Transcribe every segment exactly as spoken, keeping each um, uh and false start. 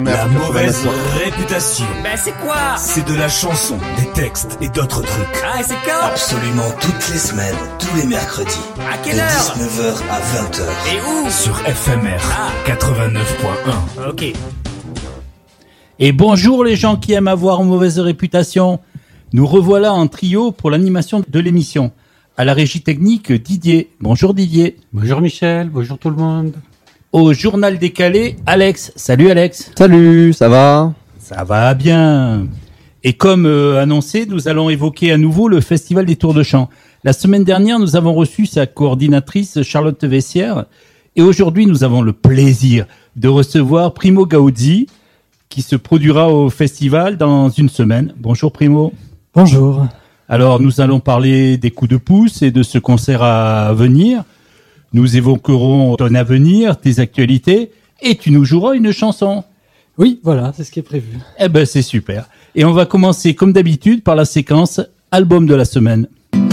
La mauvaise réputation. Ben c'est quoi? C'est de la chanson, des textes et d'autres trucs. Ah, et c'est quand? Absolument toutes les semaines, tous les mercredis. À quelle de heure? dix-neuf heures à vingt heures. Et où? Sur F M R Ah. quatre-vingt-neuf point un. Ok. Et bonjour les gens qui aiment avoir une mauvaise réputation. Nous revoilà en trio pour l'animation de l'émission. À la régie technique, Didier. Bonjour Didier. Bonjour Michel, bonjour tout le monde. Au journal décalé, Alex. Salut Alex. Salut, ça va? Ça va bien. Et comme euh, annoncé, nous allons évoquer à nouveau le Festival des Tours de Chant. La semaine dernière, nous avons reçu sa coordinatrice Charlotte Vessière. Et aujourd'hui, nous avons le plaisir de recevoir Primo Gaudzi, qui se produira au festival dans une semaine. Bonjour Primo. Bonjour. Alors, nous allons parler des coups de pouce et de ce concert à venir. Nous évoquerons ton avenir, tes actualités, et tu nous joueras une chanson. Oui, voilà, c'est ce qui est prévu. Eh ben, c'est super. Et on va commencer, comme d'habitude, par la séquence album de la semaine.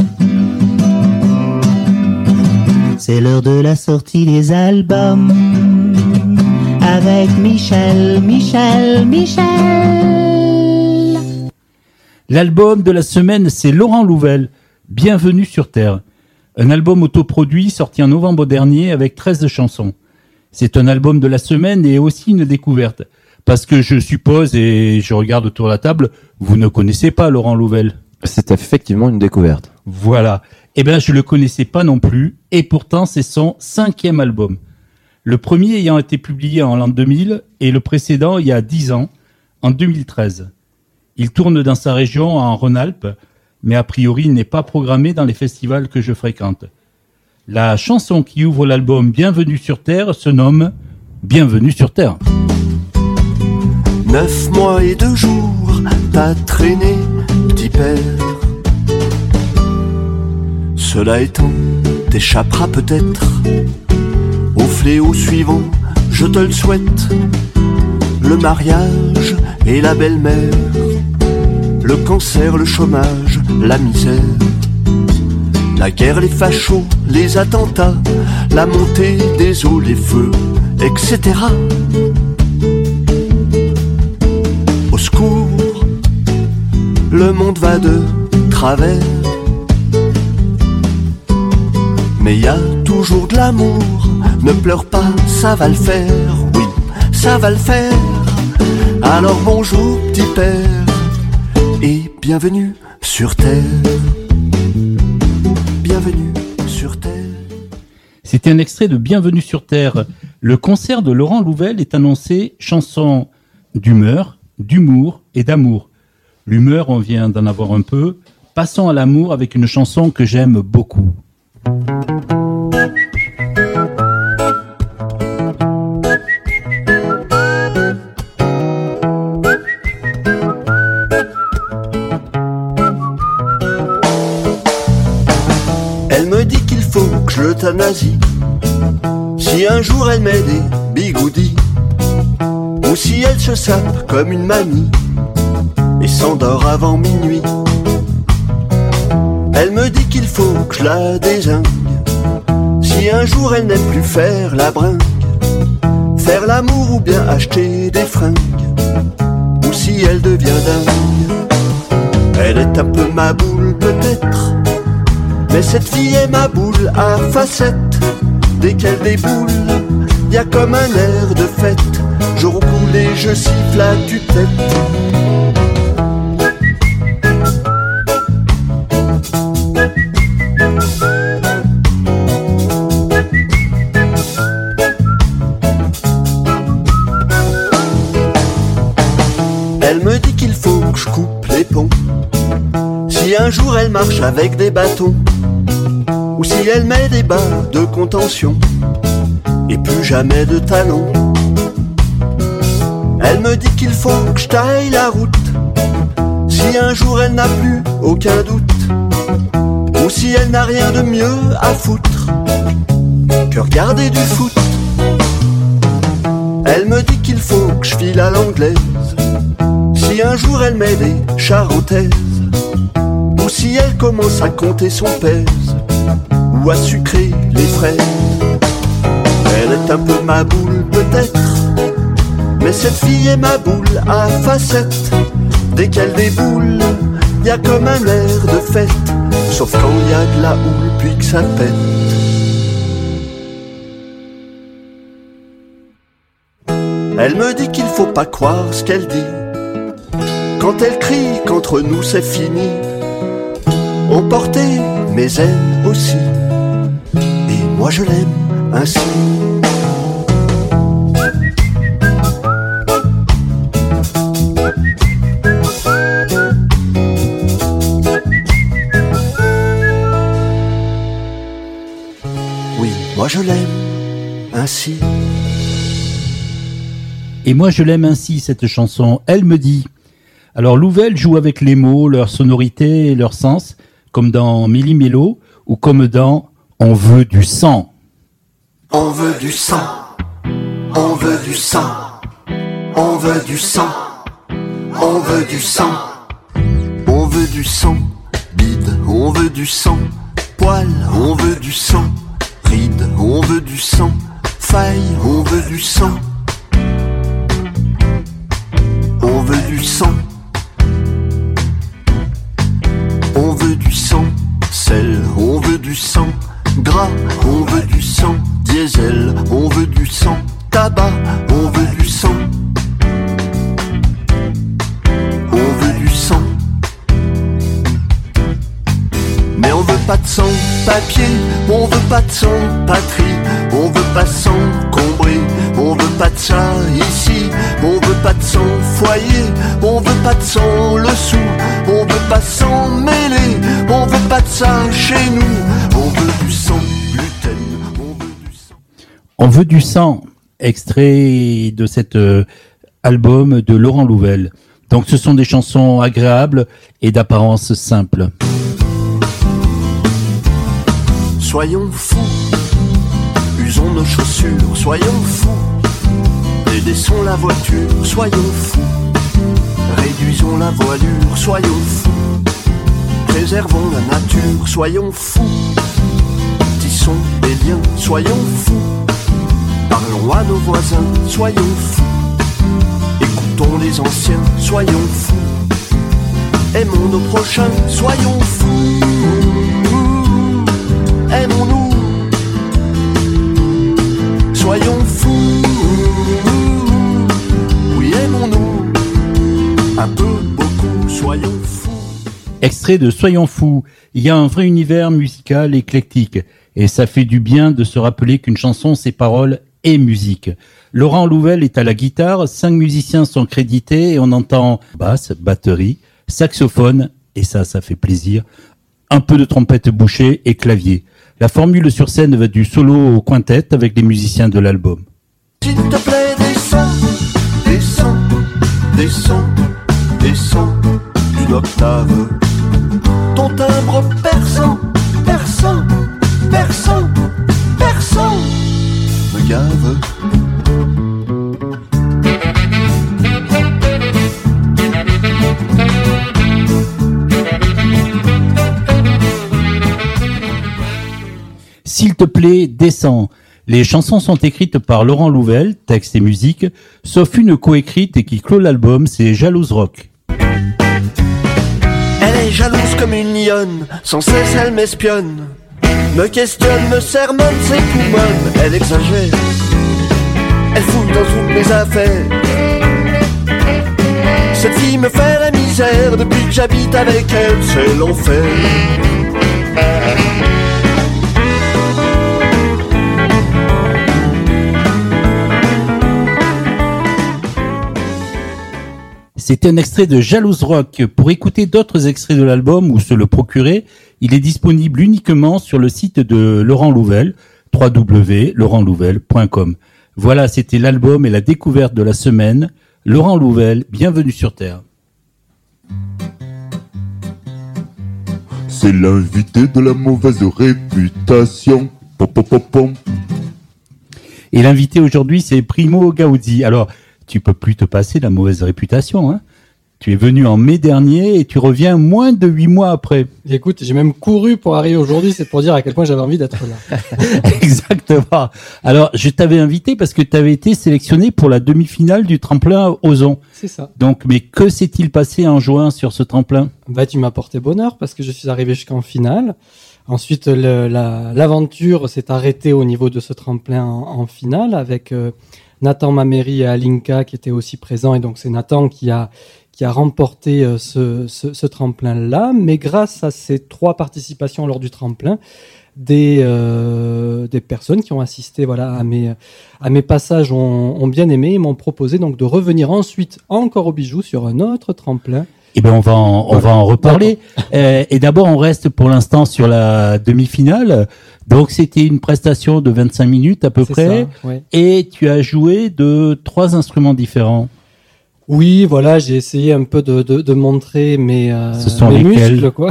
C'est l'heure de la sortie des albums. Avec Michel, Michel, Michel. L'album de la semaine, c'est Laurent Louvel, Bienvenue sur Terre. Un album autoproduit sorti en novembre dernier avec treize chansons. C'est un album de la semaine et aussi une découverte. Parce que je suppose, et je regarde autour de la table, vous ne connaissez pas Laurent Louvel. C'est effectivement une découverte. Voilà. Eh bien, je le connaissais pas non plus, et pourtant c'est son cinquième album. Le premier ayant été publié en l'an deux mille, et le précédent il y a dix ans, en deux mille treize. Il tourne dans sa région en Rhône-Alpes, mais a priori il n'est pas programmé dans les festivals que je fréquente. La chanson qui ouvre l'album Bienvenue sur Terre se nomme Bienvenue sur Terre. Neuf mois et deux jours, t'as traîné, petit père. Cela étant, t'échapperas peut-être au fléau suivant, je te le souhaite. Le mariage et la belle-mère, le cancer, le chômage, la misère, la guerre, les fachos, les attentats, la montée des eaux, les feux, et cetera. Au secours, le monde va de travers. Mais y a toujours de l'amour, ne pleure pas, ça va le faire, oui, ça va le faire. Alors bonjour petit père, et bienvenue sur Terre. Bienvenue sur Terre. C'était un extrait de Bienvenue sur Terre. Le concert de Laurent Louvel est annoncé chanson d'humeur, d'humour et d'amour. L'humeur, on vient d'en avoir un peu. Passons à l'amour avec une chanson que j'aime beaucoup. Elle me dit qu'il faut que je l'euthanasie si un jour elle met des bigoudis, ou si elle se sape comme une mamie et s'endort avant minuit. Elle me dit qu'il faut que je la dézingue si un jour elle n'aime plus faire la bringue, faire l'amour ou bien acheter des fringues, ou si elle devient dingue. Elle est un peu ma boule peut-être, mais cette fille est ma boule à facettes. Dès qu'elle déboule, y a comme un air de fête. Je roule et je siffle à tue-tête. Elle me dit qu'il faut que je coupe les ponts si un jour elle marche avec des bâtons, ou si elle met des bas de contention et plus jamais de talons. Elle me dit qu'il faut que je taille la route si un jour elle n'a plus aucun doute, ou si elle n'a rien de mieux à foutre que regarder du foot. Elle me dit qu'il faut que je file à l'anglaise si un jour elle met des charentaises, ou si elle commence à compter son pèse ou à sucrer les fraises. Elle est un peu ma boule peut-être, Mais cette fille est ma boule à facettes. Dès qu'elle déboule, y a comme un air de fête. Sauf quand y a de la houle puis que ça pète. Elle me dit qu'il faut pas croire ce qu'elle dit. Quand elle crie qu'entre nous c'est fini, emporter mes ailes aussi. Et moi je l'aime ainsi. Oui, moi je l'aime ainsi. Et moi je l'aime ainsi, cette chanson, Elle me dit. Alors Louvel joue avec les mots, leur sonorité et leur sens, comme dans Méli-Mélo ou comme dans On veut du sang. On veut du sang, on veut du sang, on veut du sang, on veut du sang, on veut du sang, bide, on veut du sang, poil, on veut du sang, ride, on veut du sang, faille, on veut du sang, on veut du sang, on veut du sang, sel, on veut du sang, gras, on veut du sang, diesel, on veut du sang, tabac, on veut du sang, on veut du sang. Mais on veut pas de sang, papier, on veut pas de sang, patrie, on veut pas s'encombrer, on veut pas de ça ici, on veut pas de sang, foyer, on veut pas de sang, le sou, on veut pas s'en mêler, on veut pas de ça chez nous, on veut du sang, gluten, on veut du sang. On veut du sang, extrait de cet euh, album de Laurent Louvel. Donc ce sont des chansons agréables et d'apparence simple. Soyons fous, usons nos chaussures, soyons fous, délaissons la voiture, soyons fous, réduisons la voilure, soyons fous, préservons la nature, soyons fous, tissons des liens, soyons fous, parlons à nos voisins, soyons fous, écoutons les anciens, soyons fous, aimons nos prochains, soyons fous. Aimons-nous, soyons fous, oui aimons-nous, un peu, beaucoup, soyons fous. Extrait de Soyons fous, il y a un vrai univers musical éclectique et ça fait du bien de se rappeler qu'une chanson c'est paroles et musique. Laurent Louvel est à la guitare, cinq musiciens sont crédités et on entend basse, batterie, saxophone, et ça, ça fait plaisir, un peu de trompette bouchée et clavier. La formule sur scène va du solo au quintet avec les musiciens de l'album. S'il te plaît, descends, descends, descends, descends d'une octave. Ton timbre perçant, perçant, perçant, perçant me gave. S'il te plaît, descends. Les chansons sont écrites par Laurent Louvel, texte et musique, sauf une coécrite et qui clôt l'album, c'est Jalouse Rock. Elle est jalouse comme une lionne, sans cesse elle m'espionne, me questionne, me sermonne, ses poumonne, elle exagère, elle fouille dans toutes mes affaires. Cette fille me fait la misère, depuis que j'habite avec elle, c'est l'enfer. C'était un extrait de Jalouse Rock. Pour écouter d'autres extraits de l'album ou se le procurer, il est disponible uniquement sur le site de Laurent Louvel, w w w point laurent louvel point com. Voilà, c'était l'album et la découverte de la semaine. Laurent Louvel, bienvenue sur Terre. C'est l'invité de la mauvaise réputation. Pom, pom, pom, pom. Et l'invité aujourd'hui, c'est Primo Gaudi. Alors, tu peux plus te passer la mauvaise réputation, hein. Tu es venu en mai dernier et tu reviens moins de huit mois après. Écoute, j'ai même couru pour arriver aujourd'hui, c'est pour dire à quel point j'avais envie d'être là. Exactement. Alors, je t'avais invité parce que tu avais été sélectionné pour la demi-finale du tremplin Ozon. C'est ça. Donc, mais que s'est-il passé en juin sur ce tremplin? Bah, tu m'as porté bonheur parce que je suis arrivé jusqu'en finale. Ensuite, le, la, l'aventure s'est arrêtée au niveau de ce tremplin en, en finale avec euh, Nathan Mameri et Alinka qui étaient aussi présents. Et donc, c'est Nathan qui a qui a remporté euh, ce, ce, ce tremplin-là. Mais grâce à ces trois participations lors du tremplin, des euh, des personnes qui ont assisté voilà à mes à mes passages ont, ont bien aimé et m'ont proposé donc de revenir ensuite encore au Bijou sur un autre tremplin. Eh ben on va en, on va en reparler. Euh, et d'abord, on reste pour l'instant sur la demi-finale. Donc, c'était une prestation de vingt-cinq minutes à peu C'est près. ça, ouais. Et tu as joué de trois instruments différents. Oui, voilà, j'ai essayé un peu de, de, de montrer mes, euh, Ce sont mes lesquels muscles, quoi.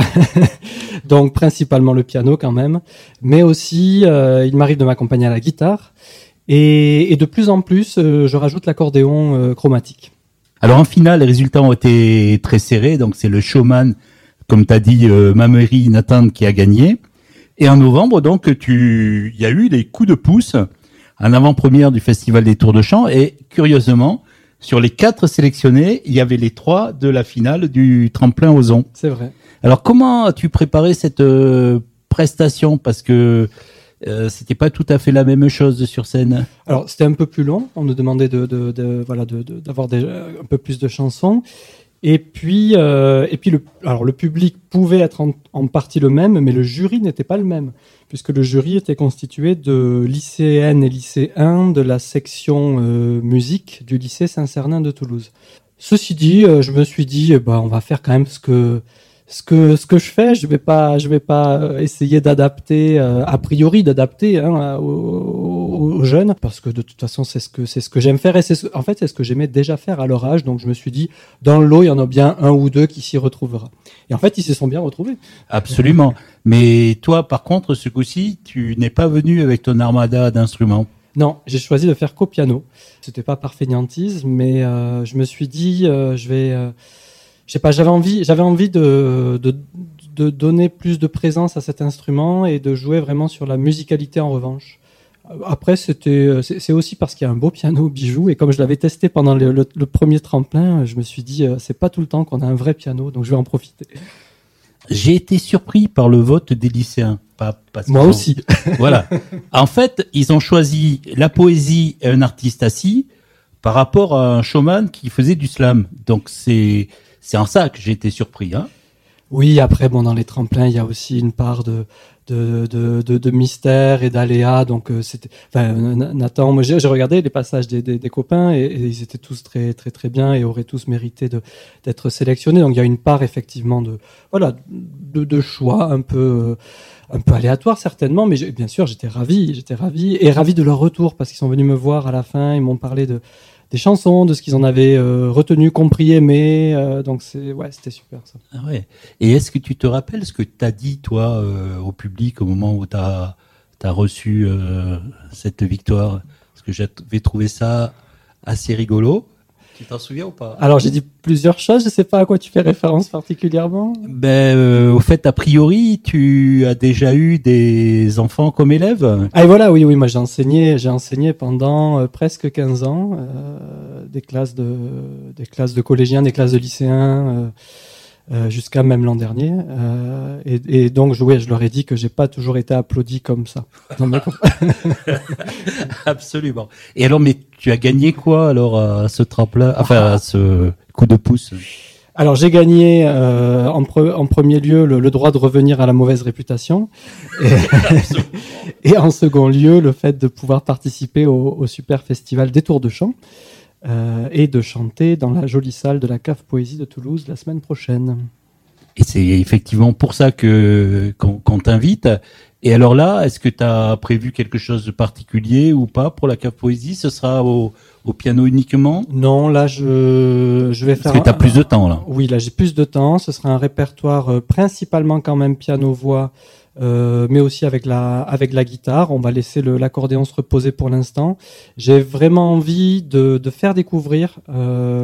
Donc, principalement le piano quand même. Mais aussi, euh, il m'arrive de m'accompagner à la guitare. Et, et de plus en plus, euh, je rajoute l'accordéon euh, chromatique. Alors en finale, les résultats ont été très serrés. Donc c'est le showman, comme tu as dit, euh, Mameri Nathan qui a gagné. Et en novembre, donc tu, il y a eu des coups de pouce en avant-première du Festival des Tours de Chant. Et curieusement, sur les quatre sélectionnés, il y avait les trois de la finale du tremplin Ozon. C'est vrai. Alors comment as-tu préparé cette euh, prestation? Parce que Euh, c'était pas tout à fait la même chose sur scène. Alors c'était un peu plus long. On nous demandait de, de, de voilà de, de, d'avoir des, un peu plus de chansons. Et puis euh, et puis le alors le public pouvait être en, en partie le même, mais le jury n'était pas le même puisque le jury était constitué de lycéennes et lycéens de la section euh, musique du lycée Saint-Cernin de Toulouse. Ceci dit, euh, je me suis dit eh ben on va faire quand même ce que Ce que ce que je fais, je vais pas je vais pas essayer d'adapter euh, a priori d'adapter hein, aux, aux jeunes parce que de toute façon c'est ce que c'est ce que j'aime faire et c'est ce, en fait c'est ce que j'aimais déjà faire à leur âge. Donc je me suis dit dans le lot il y en a bien un ou deux qui s'y retrouvera. Et en fait ils se sont bien retrouvés. Absolument. Mais toi par contre ce coup-ci tu n'es pas venu avec ton armada d'instruments. Non, j'ai choisi de faire qu'au piano. C'était pas par fainéantise, mais euh, je me suis dit euh, je vais euh, Je sais pas, j'avais envie, j'avais envie de, de, de donner plus de présence à cet instrument et de jouer vraiment sur la musicalité en revanche. Après, c'était, c'est, c'est aussi parce qu'il y a un beau piano au Bijou et comme je l'avais testé pendant le, le, le premier tremplin, je me suis dit, c'est pas tout le temps qu'on a un vrai piano, donc je vais en profiter. J'ai été surpris par le vote des lycéens. Pas, parce Moi ont... aussi. Voilà. En fait, ils ont choisi la poésie et un artiste assis par rapport à un showman qui faisait du slam. Donc c'est, C'est en ça que j'ai été surpris, hein. Oui, après, bon, dans les tremplins, il y a aussi une part de de de de, de mystère et d'aléa. Donc, euh, c'était, enfin, Nathan, moi, j'ai, j'ai regardé les passages des des, des copains et, et ils étaient tous très très très bien et auraient tous mérité de d'être sélectionnés. Donc, il y a une part effectivement de voilà de de choix un peu un peu aléatoire certainement, mais j'ai, bien sûr, j'étais ravi, j'étais ravi et ravi de leur retour parce qu'ils sont venus me voir à la fin, ils m'ont parlé de des chansons, de ce qu'ils en avaient euh, retenu, compris, aimé. Euh, donc c'est ouais, c'était super ça. Ah ouais. Et est-ce que tu te rappelles ce que t'as dit toi euh, au public au moment où t'as t'as reçu euh, cette victoire? Parce que j'avais trouvé ça assez rigolo. Tu t'en souviens ou pas? Alors j'ai dit plusieurs choses. Je sais pas à quoi tu fais référence particulièrement. Ben euh, au fait a priori tu as déjà eu des enfants comme élèves. Ah et voilà, oui oui, moi j'ai enseigné, j'ai enseigné pendant euh, presque quinze ans euh, des classes de des classes de collégiens, des classes de lycéens euh, euh, jusqu'à même l'an dernier euh, et, et donc je, ouais, je leur ai dit que j'ai pas toujours été applaudi comme ça. Non, mais... Absolument. Et alors mais tu as gagné quoi alors à ce tremplin, enfin à ce coup de pouce? Alors j'ai gagné euh, en, pre- en premier lieu le, le droit de revenir à la mauvaise réputation et, et en second lieu le fait de pouvoir participer au, au super festival des Tours de Chant euh, et de chanter dans la jolie salle de la Cave Poésie de Toulouse la semaine prochaine. Et c'est effectivement pour ça que qu'on, qu'on t'invite. Et alors là, est-ce que tu as prévu quelque chose de particulier ou pas pour la Cave Poésie? Ce sera au, au piano uniquement? Non, là je je vais faire. Parce que tu as un... plus de temps là. Oui, là j'ai plus de temps. Ce sera un répertoire euh, principalement quand même piano-voix, euh, mais aussi avec la avec la guitare. On va laisser le, l'accordéon se reposer pour l'instant. J'ai vraiment envie de de faire découvrir euh,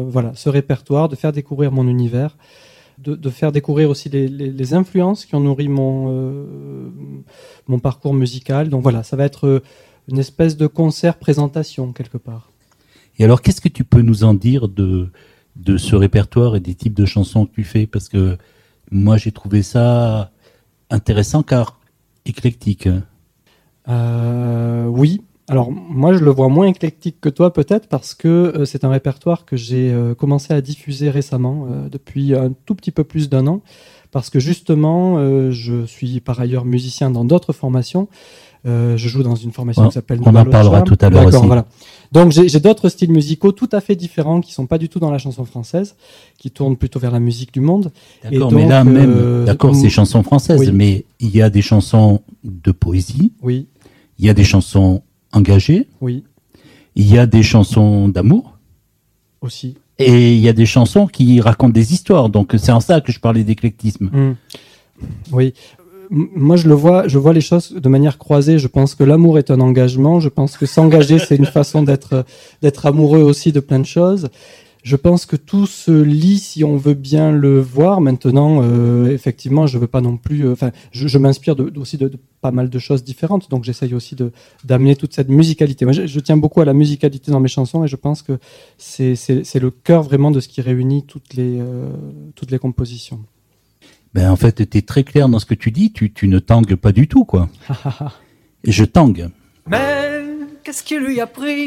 voilà, ce répertoire, de faire découvrir mon univers, de, de faire découvrir aussi les, les, les influences qui ont nourri mon, euh, mon parcours musical. Donc voilà, ça va être une espèce de concert-présentation quelque part. Et alors, qu'est-ce que tu peux nous en dire de, de ce répertoire et des types de chansons que tu fais? Parce que moi, j'ai trouvé ça intéressant car éclectique. Euh, oui. Alors, moi, je le vois moins éclectique que toi, peut-être, parce que euh, c'est un répertoire que j'ai euh, commencé à diffuser récemment, euh, depuis un tout petit peu plus d'un an, parce que justement, euh, je suis par ailleurs musicien dans d'autres formations. Euh, je joue dans une formation Ouais, qui s'appelle on en parlera tout à l'heure D'accord, aussi. voilà. Donc, j'ai, j'ai d'autres styles musicaux tout à fait différents, qui sont pas du tout dans la chanson française, qui tournent plutôt vers la musique du monde. D'accord, Et mais donc, là même, euh, d'accord, c'est chansons françaises, oui. mais il y a des chansons de poésie, Oui, il y a des chansons engagées, oui, il y a des chansons d'amour, aussi. et il y a des chansons qui racontent des histoires. Donc c'est en ça que je parlais d'éclectisme. Mm. Oui. M- Moi, je le vois, je vois les choses de manière croisée. Je pense que l'amour est un engagement. Je pense que s'engager, c'est une façon d'être, d'être amoureux aussi de plein de choses. Je pense que tout se lie si on veut bien le voir. Maintenant, euh, effectivement, je veux pas non plus. Enfin, euh, je, je m'inspire de, de, aussi de, de pas mal de choses différentes. Donc, j'essaye aussi de d'amener toute cette musicalité. Moi, je, je tiens beaucoup à la musicalité dans mes chansons, et je pense que c'est c'est, c'est le cœur vraiment de ce qui réunit toutes les euh, toutes les compositions. Ben en fait, tu es très clair dans ce que tu dis. Tu, tu ne tangues pas du tout, quoi. Et je tangue. Mais qu'est-ce qui lui a pris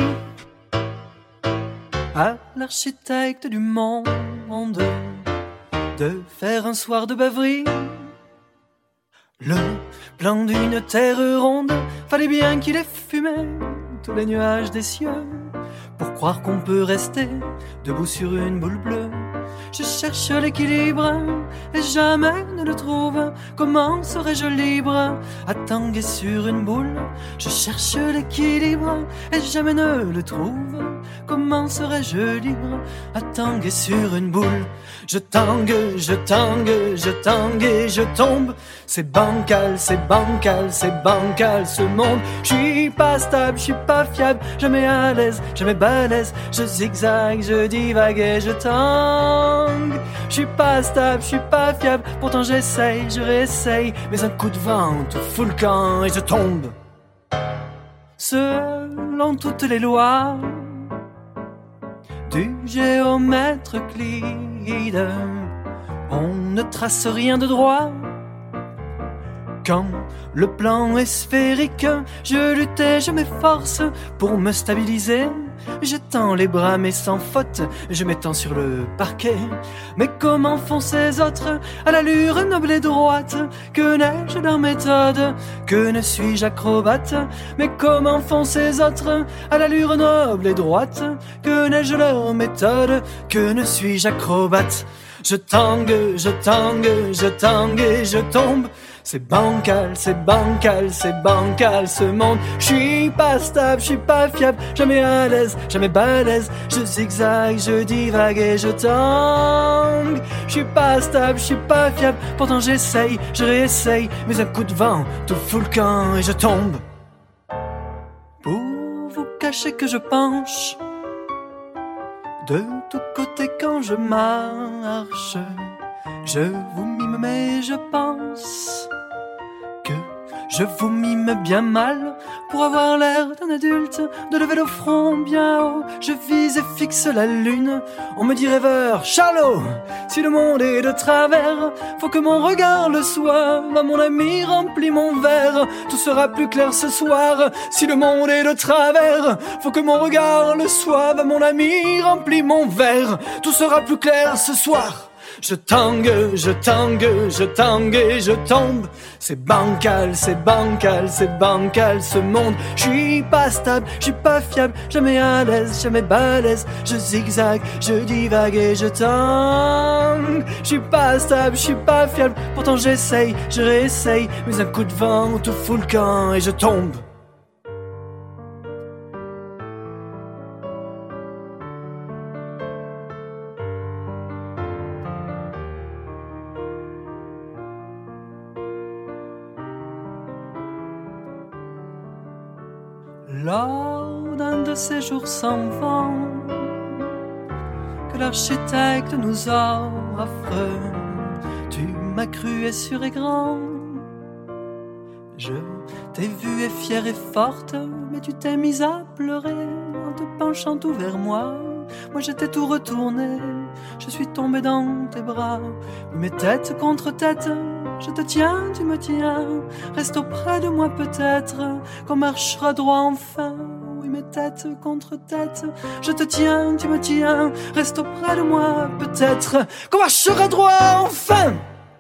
à l'architecte du monde de faire un soir de beuverie? Le plan d'une terre ronde, fallait bien qu'il ait fumé tous les nuages des cieux pour croire qu'on peut rester debout sur une boule bleue. Je cherche l'équilibre et jamais ne le trouve. Comment serais-je libre à tanguer sur une boule? Je cherche l'équilibre et jamais ne le trouve. Comment serais-je libre à tanguer sur une boule? Je tangue, je tangue, je tangue et je tombe. C'est bancal, c'est bancal, c'est bancal ce monde. Je suis pas stable, je suis pas fiable, jamais à l'aise, jamais balèze. Je zigzag, je divague et je tangue. Je suis pas stable, je suis pas fiable, pourtant j'essaye, je réessaye. Mais un coup de vent tout fout le camp et je tombe. Selon toutes les lois du géomètre Euclide, on ne trace rien de droit. Quand le plan est sphérique, je lutte et je m'efforce pour me stabiliser. Je tends les bras mais sans faute, je m'étends sur le parquet. Mais comment font ces autres à l'allure noble et droite? Que n'ai-je leur méthode? Que ne suis-je acrobate? Mais comment font ces autres à l'allure noble et droite? Que n'ai-je leur méthode? Que ne suis-je acrobate? Je tangue, je tangue, je tangue et je tombe. C'est bancal, c'est bancal, c'est bancal ce monde. Je suis pas stable, je suis pas fiable, jamais à l'aise, jamais balèze. Je zigzag, je divague et je tangue. Je suis pas stable, je suis pas fiable, pourtant j'essaye, je réessaye. Mais un coup de vent tout fout le camp et je tombe. Pour vous cacher que je penche de tous côtés quand je marche, je vous mime mais je pense que je vous mime bien mal pour avoir l'air d'un adulte, de lever le front bien haut. Je vise et fixe la lune, on me dit rêveur, Charlot. Si le monde est de travers, faut que mon regard le soit. Va mon ami, remplis mon verre, tout sera plus clair ce soir. Si le monde est de travers, faut que mon regard le soit. Va mon ami, remplis mon verre, tout sera plus clair ce soir. Je tangue, je tangue, je tangue et je tombe. C'est bancal, c'est bancal, c'est bancal ce monde. Je suis pas stable, je suis pas fiable, jamais à l'aise, jamais balèze. Je zigzag, je divague et je tangue. Je suis pas stable, je suis pas fiable, pourtant j'essaye, je réessaye. Mais un coup de vent tout fout le camp et je tombe. Lors d'un de ces jours sans vent, que l'architecte nous offre. Tu m'as cru et sûr et grand. Je t'ai vue et fière et forte, mais tu t'es mise à pleurer en te penchant tout vers moi. Moi j'étais tout retourné, je suis tombé dans tes bras. Mais tête contre tête, je te tiens, tu me tiens. Reste auprès de moi peut-être, qu'on marchera droit enfin. Oui mais tête contre tête, je te tiens, tu me tiens. Reste auprès de moi peut-être, qu'on marchera droit enfin.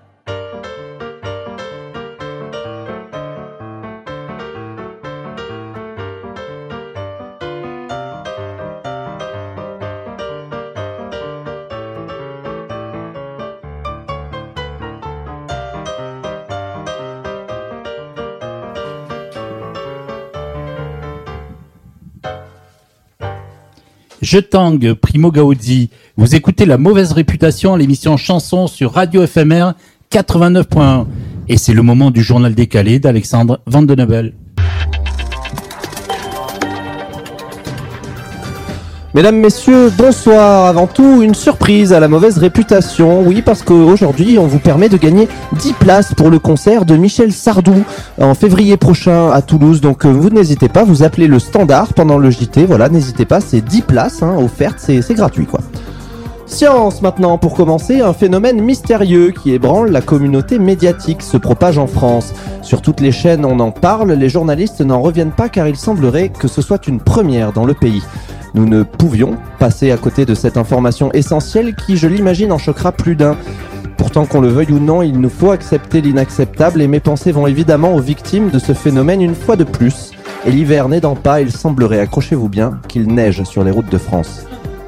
Je tangue, Primo Gaudi. Vous écoutez La Mauvaise Réputation, l'émission Chanson sur Radio F M R quatre-vingt-neuf point un. Et c'est le moment du journal décalé d'Alexandre Van de Nobel. Mesdames, messieurs, bonsoir. Avant tout, une surprise à La Mauvaise Réputation. Oui, parce qu'aujourd'hui, on vous permet de gagner dix places pour le concert de Michel Sardou en février prochain à Toulouse. Donc, vous n'hésitez pas, vous appelez le standard pendant le J T. Voilà, n'hésitez pas, c'est dix places hein, offertes, c'est, c'est gratuit, quoi. Science maintenant, pour commencer, un phénomène mystérieux qui ébranle la communauté médiatique se propage en France. Sur toutes les chaînes, on en parle, les journalistes n'en reviennent pas car il semblerait que ce soit une première dans le pays. Nous ne pouvions passer à côté de cette information essentielle qui, je l'imagine, en choquera plus d'un. Pourtant, qu'on le veuille ou non, il nous faut accepter l'inacceptable et mes pensées vont évidemment aux victimes de ce phénomène une fois de plus. Et l'hiver n'aidant pas, il semblerait, accrochez-vous bien, qu'il neige sur les routes de France.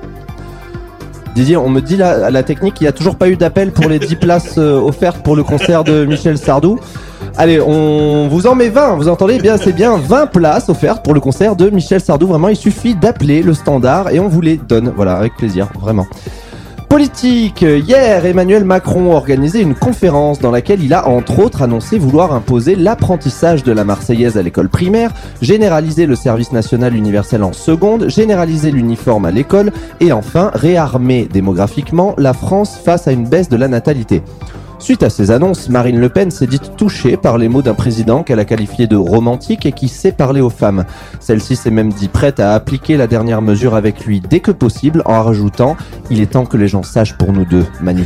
Didier, on me dit là, à la technique, il n'y a toujours pas eu d'appel pour les dix places euh, offertes pour le concert de Michel Sardou. Allez, on vous en met vingt, vous entendez bien, c'est bien vingt places offertes pour le concert de Michel Sardou. Vraiment, il suffit d'appeler le standard et on vous les donne. Voilà, avec plaisir, vraiment. Politique. Hier, Emmanuel Macron a organisé une conférence dans laquelle il a entre autres annoncé vouloir imposer l'apprentissage de la Marseillaise à l'école primaire, généraliser le service national universel en seconde, généraliser l'uniforme à l'école et enfin réarmer démographiquement la France face à une baisse de la natalité. Suite à ces annonces, Marine Le Pen s'est dite touchée par les mots d'un président qu'elle a qualifié de romantique et qui sait parler aux femmes. Celle-ci s'est même dit prête à appliquer la dernière mesure avec lui dès que possible en rajoutant « Il est temps que les gens sachent pour nous deux, Manichou ».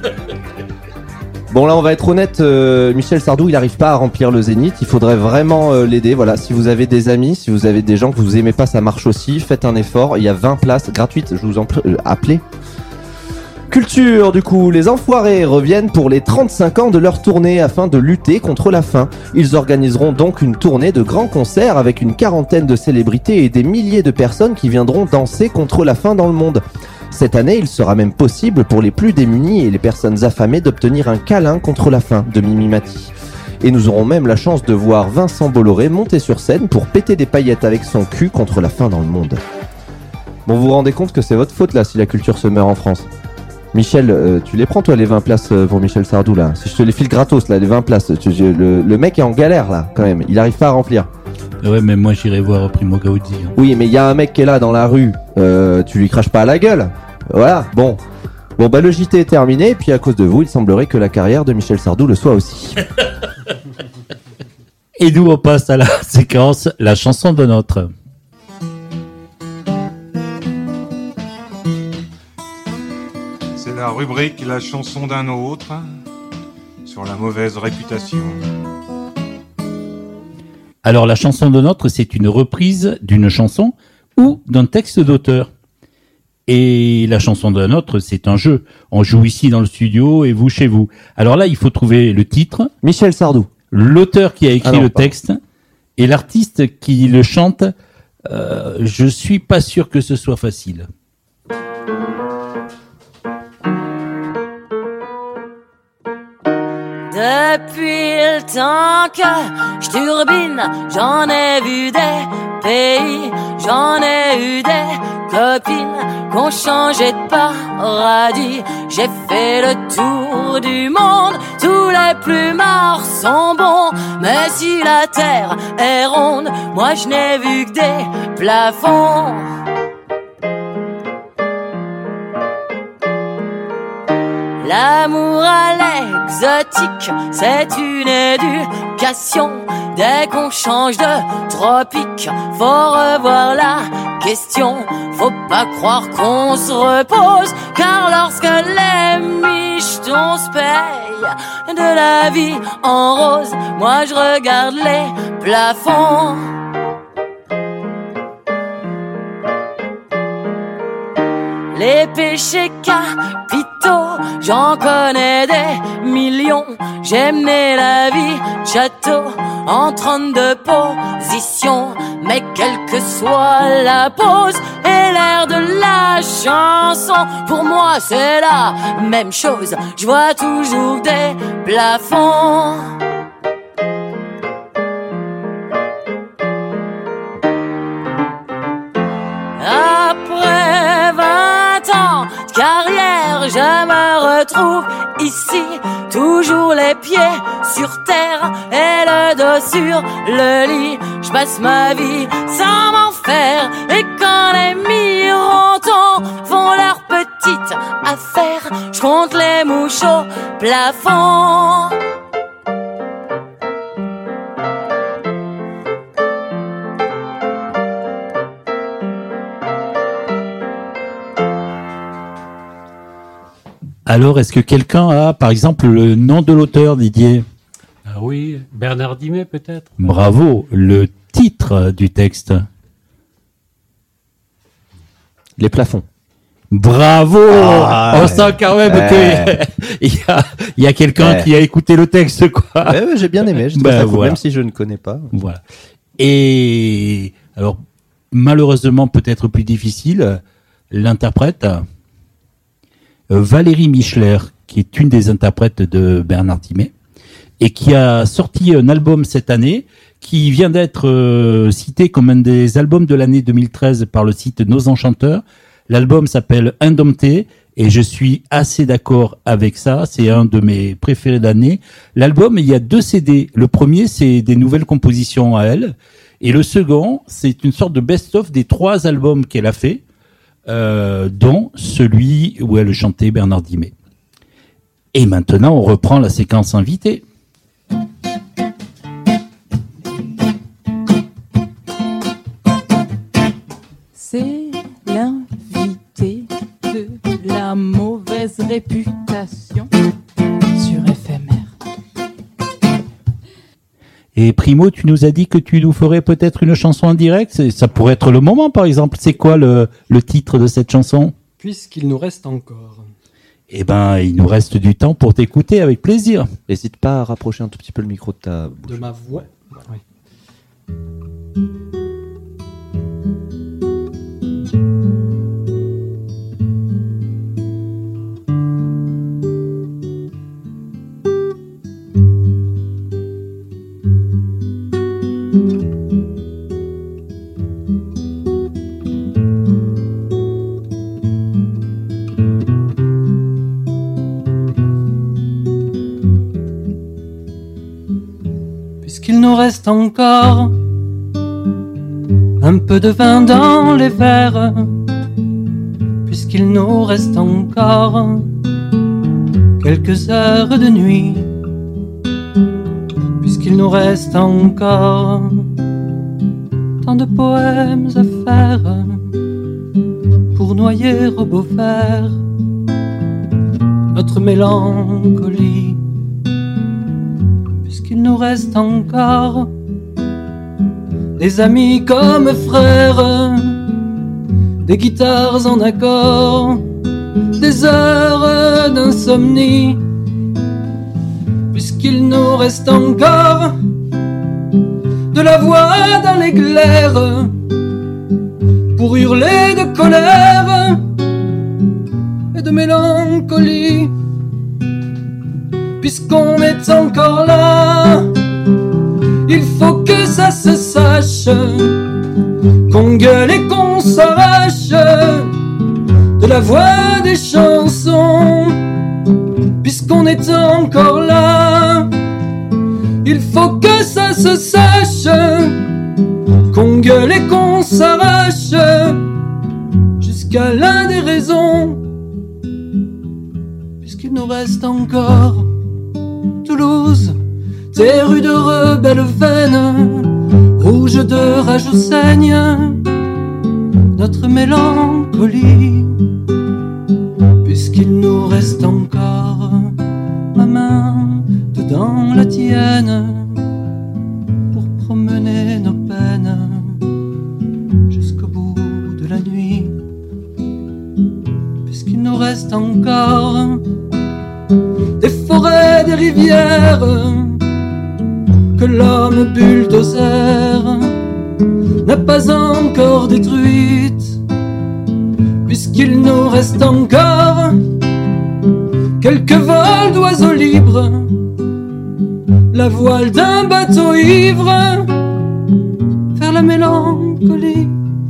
Bon là on va être honnête, euh, Michel Sardou il n'arrive pas à remplir le Zénith, il faudrait vraiment euh, l'aider. Voilà, si vous avez des amis, si vous avez des gens que vous aimez pas, ça marche aussi, faites un effort, il y a vingt places gratuites, je vous en prie, euh, appelez. Culture, du coup, les Enfoirés reviennent pour les trente-cinq ans de leur tournée afin de lutter contre la faim. Ils organiseront donc une tournée de grands concerts avec une quarantaine de célébrités et des milliers de personnes qui viendront danser contre la faim dans le monde. Cette année, il sera même possible pour les plus démunis et les personnes affamées d'obtenir un câlin contre la faim de Mimi Mati. Et nous aurons même la chance de voir Vincent Bolloré monter sur scène pour péter des paillettes avec son cul contre la faim dans le monde. Bon, vous vous rendez compte que c'est votre faute là si la culture se meurt en France. Michel, euh, tu les prends toi les vingt places pour Michel Sardou là? Si je te les file gratos là, les vingt places, tu, je, le, le mec est en galère là quand même, il arrive pas à remplir. Ouais mais moi j'irai voir Primo Gaudi. Hein. Oui mais il y a un mec qui est là dans la rue, euh, tu lui craches pas à la gueule. Voilà, bon. Bon bah le J T est terminé, et puis à cause de vous, il semblerait que la carrière de Michel Sardou le soit aussi. Et nous on passe à la séquence La chanson de notre. C'est la rubrique La chanson d'un autre sur la mauvaise réputation. Alors la chanson de notre, c'est une reprise d'une chanson ou d'un texte d'auteur. Et la chanson d'un autre, c'est un jeu. On joue ici dans le studio et vous chez vous. Alors là, il faut trouver le titre. Michel Sardou. L'auteur qui a écrit ah non, le pardon. texte et l'artiste qui le chante. Euh, je suis pas sûr que ce soit facile. Depuis le temps que je turbine, j'en ai vu des pays, j'en ai eu des copines qu'on changeait de paradis. J'ai fait le tour du monde, tous les plumards sont bons. Mais si la terre est ronde, moi je n'ai vu que des plafonds. L'amour à l'exotique, c'est une éducation. Dès qu'on change de tropique, faut revoir la question. Faut pas croire qu'on se repose, car lorsque les michetons se payent de la vie en rose, moi je regarde les plafonds. Les péchés capitaux, j'en connais des millions. J'ai mené la vie château en trente-deux positions. Mais quelle que soit la pose et l'air de la chanson, pour moi c'est la même chose. Je vois toujours des plafonds. Après vingt ans de carrière, je me retrouve ici, toujours les pieds sur terre et le dos sur le lit. Je passe ma vie sans m'en faire, et quand les mirontons font leur petite affaire, je compte les mouches au plafond. Alors, est-ce que quelqu'un a, par exemple, le nom de l'auteur, Didier? Ah oui, Bernard Dimet peut-être. Bravo. Le titre du texte? Les plafonds. Bravo. Ah, On ouais. sent quand même Ouais. qu'il y a, il y a quelqu'un Ouais. qui a écouté le texte, quoi. Ouais, ouais, j'ai bien aimé, j'ai trouvé Ben ça cool, voilà. même si je ne connais pas. Voilà. Et alors, malheureusement, peut-être plus difficile, l'interprète euh, Valérie Michler, qui est une des interprètes de Bernard Dimet, et qui a sorti un album cette année, qui vient d'être euh, cité comme un des albums de l'année deux mille treize par le site Nos Enchanteurs. L'album s'appelle Indompté, et je suis assez d'accord avec ça. C'est un de mes préférés d'année. L'album, il y a deux C D. Le premier, c'est des nouvelles compositions à elle. Et le second, c'est une sorte de best-of des trois albums qu'elle a fait, euh, dont celui où elle chantait Bernard Dimet. Et maintenant, on reprend la séquence invitée. C'est l'invité de la mauvaise réputation sur F M R. Et Primo, tu nous as dit que tu nous ferais peut-être une chanson en direct. C'est- Ça pourrait être le moment, par exemple. C'est quoi le, le titre de cette chanson? Puisqu'il nous reste encore. Eh ben, il nous reste du temps pour t'écouter avec plaisir. N'hésite pas à rapprocher un tout petit peu le micro de ta bouche. De ma voix. Oui. Puisqu'il nous reste encore un peu de vin dans les verres, puisqu'il nous reste encore quelques heures de nuit, puisqu'il nous reste encore tant de poèmes à faire pour noyer au beau fer notre mélancolie, puisqu'il nous reste encore des amis comme frères, des guitares en accord, des heures d'insomnie, puisqu'il nous reste encore de la voix dans l'éclair pour hurler de colère et de mélancolie, puisqu'on est encore là. Il faut que ça se sache, qu'on gueule et qu'on s'arrache de la voix des chansons, puisqu'on est encore là. Il faut que ça se sache, qu'on gueule et qu'on s'arrache jusqu'à l'un des raisons, puisqu'il qu'il nous reste encore Toulouse, tes rues de rebelles veines, rouges de rage où saigne notre mélancolie, puisqu'il nous reste encore ma main dedans la tienne pour promener nos peines jusqu'au bout de la nuit, puisqu'il nous reste encore des forêts, des rivières que l'homme bulldozer n'a pas encore détruites, puisqu'il nous reste encore quelques vols d'oiseaux libres, la voile d'un bateau ivre vers la mélancolie,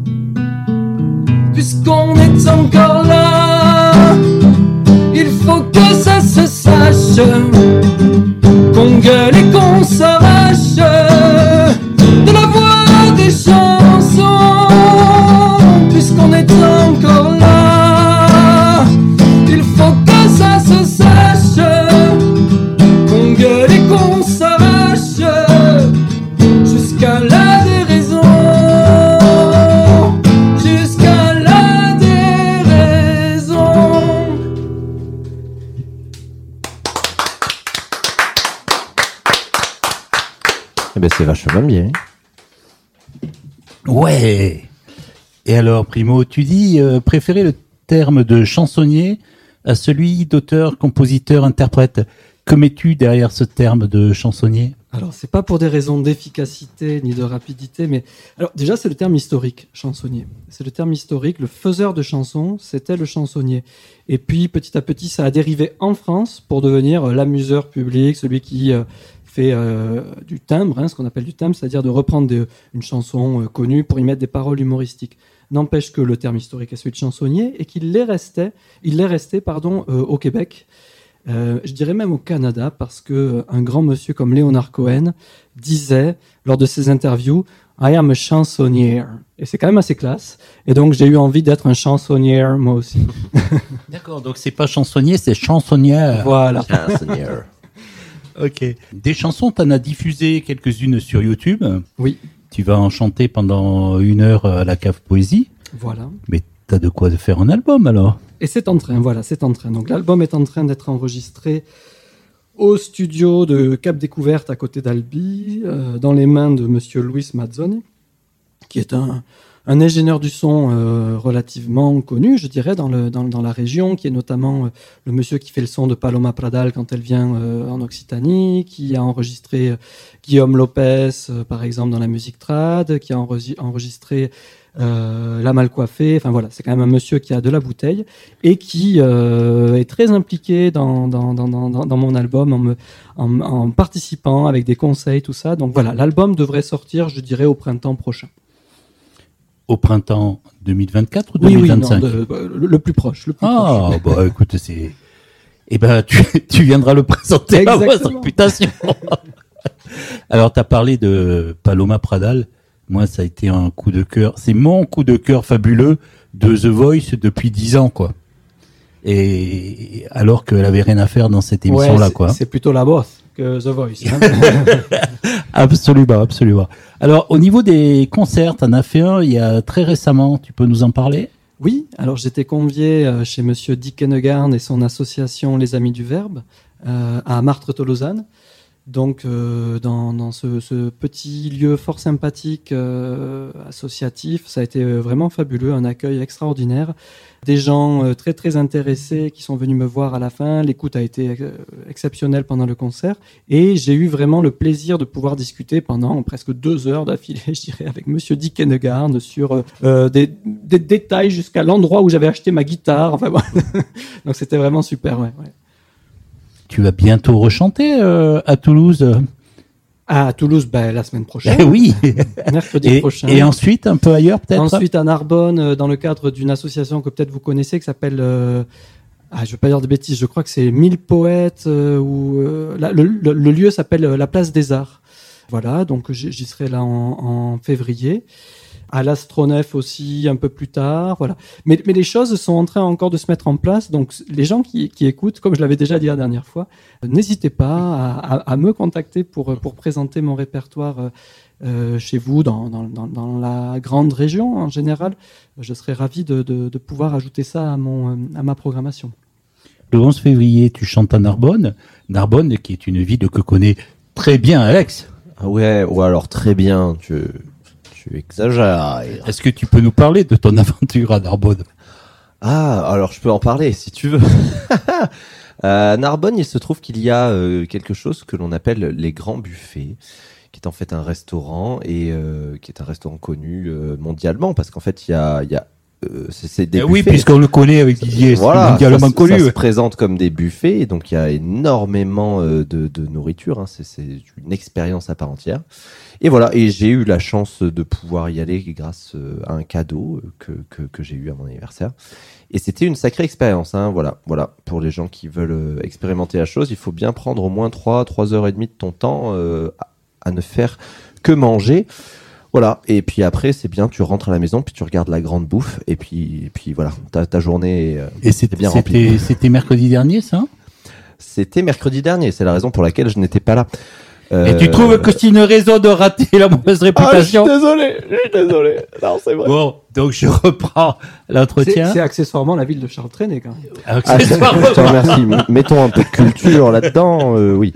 puisqu'on est encore là. Il faut que ça se sache, qu'on gueule et qu'on s'arrache de la voix des chansons, puisqu'on est encore là. Il faut que ça se sache, qu'on gueule et qu'on s'arrache jusqu'à la déraison, jusqu'à la déraison. Eh ben c'est vachement bien. Ouais. Et alors, Primo, tu dis euh, préférer le terme de chansonnier à celui d'auteur, compositeur, interprète. Que mets-tu derrière ce terme de chansonnier ? Alors, c'est pas pour des raisons d'efficacité ni de rapidité, mais alors déjà c'est le terme historique, chansonnier. C'est le terme historique. Le faiseur de chansons, c'était le chansonnier. Et puis petit à petit, ça a dérivé en France pour devenir euh, l'amuseur public, celui qui euh, fait euh, du timbre, hein, ce qu'on appelle du timbre, c'est-à-dire de reprendre des, une chanson euh, connue pour y mettre des paroles humoristiques. N'empêche que le terme historique est celui de chansonnier et qu'il l'est resté, il l'est resté, pardon, euh, au Québec. Euh, je dirais même au Canada, parce que un grand monsieur comme Leonard Cohen disait lors de ses interviews « I am a chansonnier ». Et c'est quand même assez classe. Et donc j'ai eu envie d'être un chansonnier moi aussi. D'accord, donc c'est pas chansonnier, c'est chansonnière. Voilà. Chansonnière. Ok. Des chansons, t'en as diffusé quelques-unes sur YouTube. Oui. Tu vas en chanter pendant une heure à la cave poésie. Voilà. Mais t'as de quoi faire un album alors ? Et c'est en train, voilà, c'est en train. Donc l'album est en train d'être enregistré au studio de Cap Découverte à côté d'Albi, euh, dans les mains de monsieur Luis Mazzoni, qui est un, un ingénieur du son euh, relativement connu, je dirais, dans, le, dans, dans la région, qui est notamment euh, le monsieur qui fait le son de Paloma Pradal quand elle vient euh, en Occitanie, qui a enregistré euh, Guillaume Lopez, euh, par exemple, dans la musique trad, qui a enre- enregistré Euh, La Malcoiffée, enfin voilà, c'est quand même un monsieur qui a de la bouteille et qui euh, est très impliqué dans, dans, dans, dans, dans mon album en, me, en, en participant avec des conseils, tout ça. Donc voilà, l'album devrait sortir, je dirais, au printemps prochain. Au printemps deux mille vingt-quatre ou deux mille vingt-cinq ? Oui, oui, non, de, le, le plus proche. Le plus ah, proche. bah écoute, c'est... Eh ben, tu, tu viendras le présenter à votre réputation. Alors, tu as parlé de Paloma Pradal. Moi, ça a été un coup de cœur. C'est mon coup de cœur fabuleux de The Voice depuis dix ans, quoi. Et alors qu'elle avait rien à faire dans cette émission-là, ouais, quoi. C'est plutôt la bosse que The Voice. Hein. Absolument, absolument. Alors, au niveau des concerts, t'en as fait un il y a très récemment. Tu peux nous en parler ? Oui, alors j'étais convié euh, chez monsieur Dick Hennegarn et son association Les Amis du Verbe euh, à Martre-Tolosane. Donc, euh, dans, dans ce, ce petit lieu fort sympathique, euh, associatif, ça a été vraiment fabuleux, un accueil extraordinaire. Des gens euh, très très intéressés qui sont venus me voir à la fin. L'écoute a été euh, exceptionnelle pendant le concert. Et j'ai eu vraiment le plaisir de pouvoir discuter pendant presque deux heures d'affilée, je dirais, avec monsieur Dick Hennegarn sur euh, des, des détails jusqu'à l'endroit où j'avais acheté ma guitare. Enfin, bon. Donc, c'était vraiment super, ouais, ouais. Tu vas bientôt rechanter euh, à Toulouse. Ah, à Toulouse, ben, la semaine prochaine. Eh oui. Mercredi et, prochain. Et ensuite, un peu ailleurs peut-être. Ensuite, à Narbonne, euh, dans le cadre d'une association que peut-être vous connaissez, qui s'appelle... Euh, ah, je ne vais pas dire de bêtises, je crois que c'est mille poètes, euh, ou euh, là, le, le, le lieu s'appelle la Place des Arts. Voilà, donc j'y serai là en, en février. à l'Astronef aussi un peu plus tard, voilà. Mais, mais les choses sont en train encore de se mettre en place, donc les gens qui, qui écoutent, comme je l'avais déjà dit la dernière fois, euh, n'hésitez pas à, à, à me contacter pour, pour présenter mon répertoire euh, euh, chez vous, dans, dans, dans, dans la grande région en général. Je serais ravi de, de, de pouvoir ajouter ça à, mon, à ma programmation. Le onze février, tu chantes à Narbonne, Narbonne qui est une ville que connaît très bien Alex. Ah ouais, ou alors très bien, tu... Tu exagères. Est-ce que tu peux nous parler de ton aventure à Narbonne ? Ah, alors je peux en parler si tu veux. À Narbonne, il se trouve qu'il y a euh, quelque chose que l'on appelle les grands buffets, qui est en fait un restaurant et euh, qui est un restaurant connu euh, mondialement parce qu'en fait il y a, il y a euh, c'est, c'est des eh buffets. Oui, puisqu'on le connaît avec Didier, voilà, c'est mondialement ça, connu. Ça se présente comme des buffets, et donc il y a énormément euh, de, de nourriture. Hein, c'est, c'est une expérience à part entière. Et voilà, et j'ai eu la chance de pouvoir y aller grâce à un cadeau que, que, que j'ai eu à mon anniversaire. Et c'était une sacrée expérience, hein, voilà, voilà. Pour les gens qui veulent expérimenter la chose, il faut bien prendre au moins trois, trois heures et demie de ton temps euh, à, à ne faire que manger. Voilà, et puis après, c'est bien, tu rentres à la maison, puis tu regardes la grande bouffe, et puis, et puis voilà, ta, ta journée euh, et c'était, bien c'était, remplie. C'était mercredi dernier, ça ? C'était mercredi dernier, c'est la raison pour laquelle je n'étais pas là. Et tu trouves que c'est une raison de rater la mauvaise réputation ? Ah, je suis désolé, je suis désolé. Non, c'est vrai. Bon, donc je reprends l'entretien. C'est, c'est accessoirement la ville de Charles Trenet, quand même. Accessoirement. Je te remercie. Mettons un peu de culture là-dedans, euh, oui.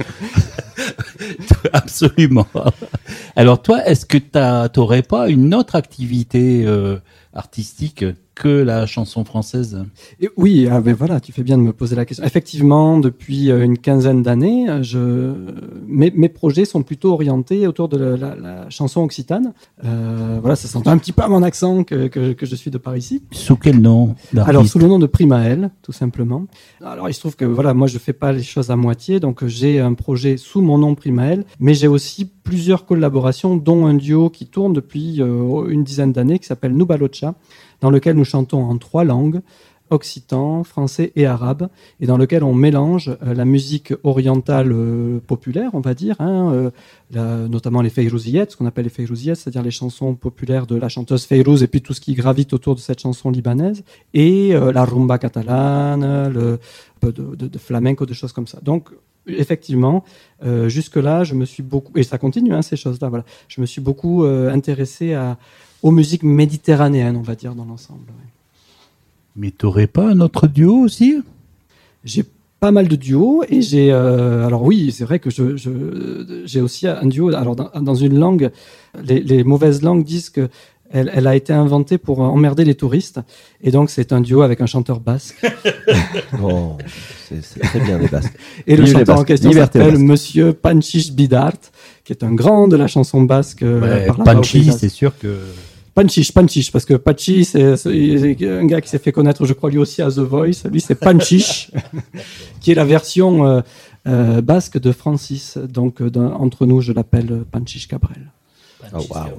Absolument. Alors toi, est-ce que tu n'aurais pas une autre activité euh, artistique que la chanson française ? Et oui, ah ben voilà, tu fais bien de me poser la question. Effectivement, depuis une quinzaine d'années, je... mes, mes projets sont plutôt orientés autour de la, la, la chanson occitane. Euh, voilà, ça s'entend un petit peu à mon accent que, que, que je suis de par ici. Sous quel nom d'artiste ? Alors, sous le nom de Primaël, tout simplement. Alors, il se trouve que voilà, moi, je fais pas les choses à moitié, donc j'ai un projet sous mon nom Primaël, mais j'ai aussi plusieurs collaborations, dont un duo qui tourne depuis euh, une dizaine d'années, qui s'appelle Nubalocha, dans lequel nous chantons en trois langues, occitan, français et arabe, et dans lequel on mélange euh, la musique orientale euh, populaire, on va dire, hein, euh, la, notamment les feyrouziyettes, ce qu'on appelle les feyrouziyettes, c'est-à-dire les chansons populaires de la chanteuse Feyrouz et puis tout ce qui gravite autour de cette chanson libanaise, et euh, la rumba catalane, le peu de, de, de flamenco, de choses comme ça. Donc, effectivement, euh, jusque-là, je me suis beaucoup, et ça continue, hein, ces choses-là, voilà, je me suis beaucoup euh, intéressé à aux musiques méditerranéennes, on va dire, dans l'ensemble. Ouais. Mais t'aurais pas un autre duo aussi ? J'ai pas mal de duos, et j'ai... Euh, alors oui, c'est vrai que je, je, j'ai aussi un duo. Alors, dans, dans une langue, les, les mauvaises langues disent que elle, elle a été inventée pour emmerder les touristes, et donc c'est un duo avec un chanteur basque. Oh, c'est, c'est très bien, les Basques. Et le Vive chanteur en question Liberté s'appelle Monsieur Panchich Bidart, qui est un grand de la chanson basque. Ouais, Panchi, c'est sûr que... Panchich, Panchich, parce que Pachi, c'est, c'est un gars qui s'est fait connaître, je crois, lui aussi à The Voice. Lui, c'est Panchich, qui est la version euh, euh, basque de Francis. Donc, euh, entre nous, je l'appelle Panchich Cabrel. Oh, wow.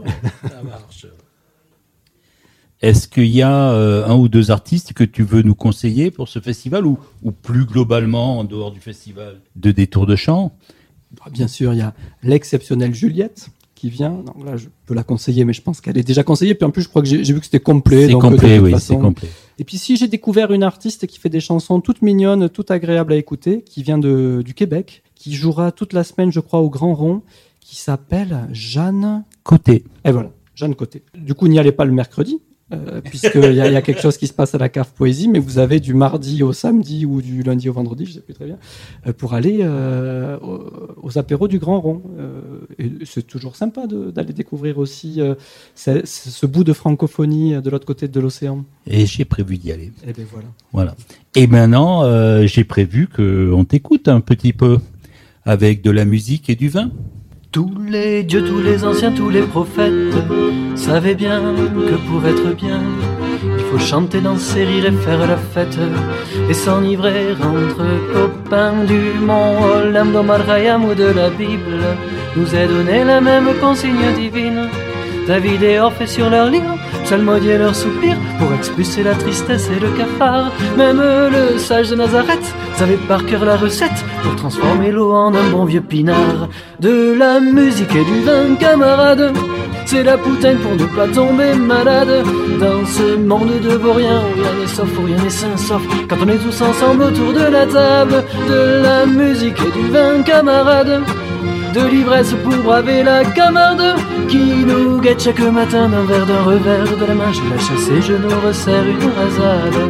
Est-ce qu'il y a euh, un ou deux artistes que tu veux nous conseiller pour ce festival, ou, ou plus globalement, en dehors du festival, de Détour de chant ? Bien sûr, il y a l'exceptionnelle Juliette qui vient. Donc là, je peux la conseiller, mais je pense qu'elle est déjà conseillée. Puis en plus, je crois que j'ai, j'ai vu que c'était complet. C'est donc, complet, oui, façon... c'est complet. Et puis si j'ai découvert une artiste qui fait des chansons toutes mignonnes, toutes agréables à écouter, qui vient de, du Québec, qui jouera toute la semaine, je crois, au Grand Rond, qui s'appelle Jeanne Côté. Et voilà, Jeanne Côté. Du coup, n'y allez pas le mercredi, euh, puisqu'il y, y a quelque chose qui se passe à la Cave Poésie, mais vous avez du mardi au samedi ou du lundi au vendredi, je ne sais plus très bien, euh, pour aller euh, aux, aux apéros du Grand Rond. Euh, et c'est toujours sympa de, d'aller découvrir aussi euh, ce, ce bout de francophonie de l'autre côté de l'océan. Et j'ai prévu d'y aller. Et bien voilà. Voilà. Et maintenant, euh, j'ai prévu qu'on t'écoute un petit peu avec de la musique et du vin. Tous les dieux, tous les anciens, tous les prophètes savaient bien que pour être bien, il faut chanter, danser, rire et faire la fête et s'enivrer entre copains du mont Olam, d'Omar Khayyam ou de la Bible. Nous est donné la même consigne divine. David et Orphée sur leur ligne psalmodier leurs soupirs pour expulser la tristesse et le cafard. Même le sage de Nazareth savait par cœur la recette pour transformer l'eau en un bon vieux pinard. De la musique et du vin, camarades, c'est la poutaine pour ne pas tomber malade. Dans ce monde de vauriens où rien n'est sauf, où rien n'est sain sauf quand on est tous ensemble autour de la table. De la musique et du vin, camarades, de l'ivresse pour braver la camarde qui nous guette chaque matin d'un verre, d'un revers de la main. Je la chasse et je nous resserre une rasade.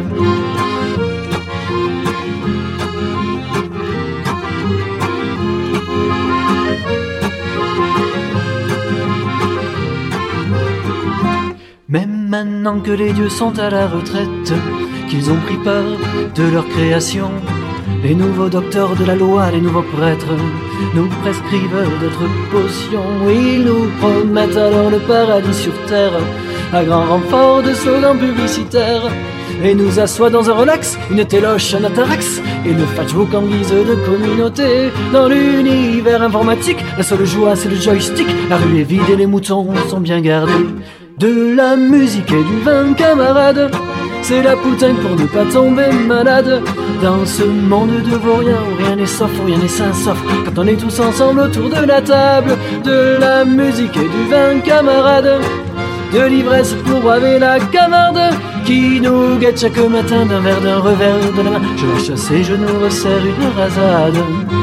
Même maintenant que les dieux sont à la retraite, qu'ils ont pris peur de leur création, les nouveaux docteurs de la loi, les nouveaux prêtres, nous prescrivent d'autres potions. Ils nous promettent alors le paradis sur terre, à grand renfort de slogans publicitaires, et nous assoient dans un relax, une téloche, un atarax, et une Facebook en guise de communauté. Dans l'univers informatique, la seule joie c'est le joystick, la rue est vide et les moutons sont bien gardés. De la musique et du vin, camarades, c'est la poutaine pour ne pas tomber malade. Dans ce monde de vauriens où rien n'est sauf, où rien n'est sain sauf quand on est tous ensemble autour de la table. De la musique et du vin, camarades, de l'ivresse pour braver la camarde qui nous guette chaque matin d'un verre, d'un revers de la main. Je la chasse et je nous resserre une rasade.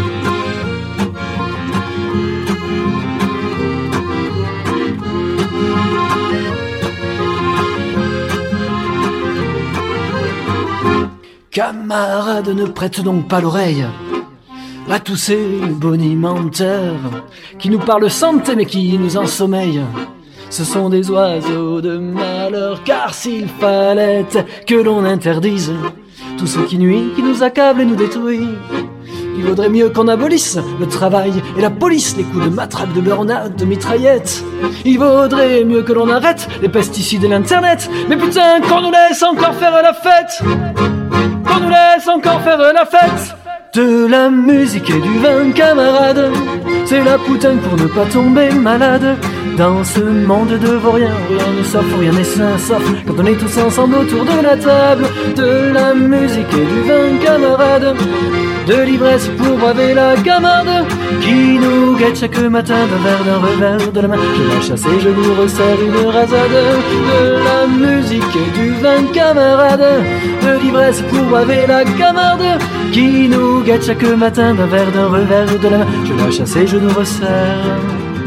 Camarades, ne prête donc pas l'oreille à tous ces bonimenteurs qui nous parlent santé mais qui nous ensommeillent. Ce sont des oiseaux de malheur, car s'il fallait que l'on interdise tout ce qui nuit, qui nous accable et nous détruit, il vaudrait mieux qu'on abolisse le travail et la police, les coups de matraque, de burn-out, de mitraillette. Il vaudrait mieux que l'on arrête les pesticides et l'internet. Mais putain, qu'on nous laisse encore faire la fête, qu'on nous laisse encore faire la fête. De la musique et du vin, camarades, c'est la poutaine pour ne pas tomber malade. Dans ce monde de vauriens, rien n'est sauf, rien n'est sain sauf quand on est tous ensemble autour de la table. De la musique et du vin, camarades, de l'ivresse pour braver la camarde qui nous guette chaque matin d'un verre, d'un revers de la main. Je la chasse et je vous resserre une rasade. De la musique et du vin, camarades, de l'ivresse pour braver la camarde qui nous guette chaque matin d'un verre, d'un revers de la main. Je la chasse et je nous resserre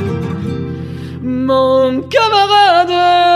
mon camarade.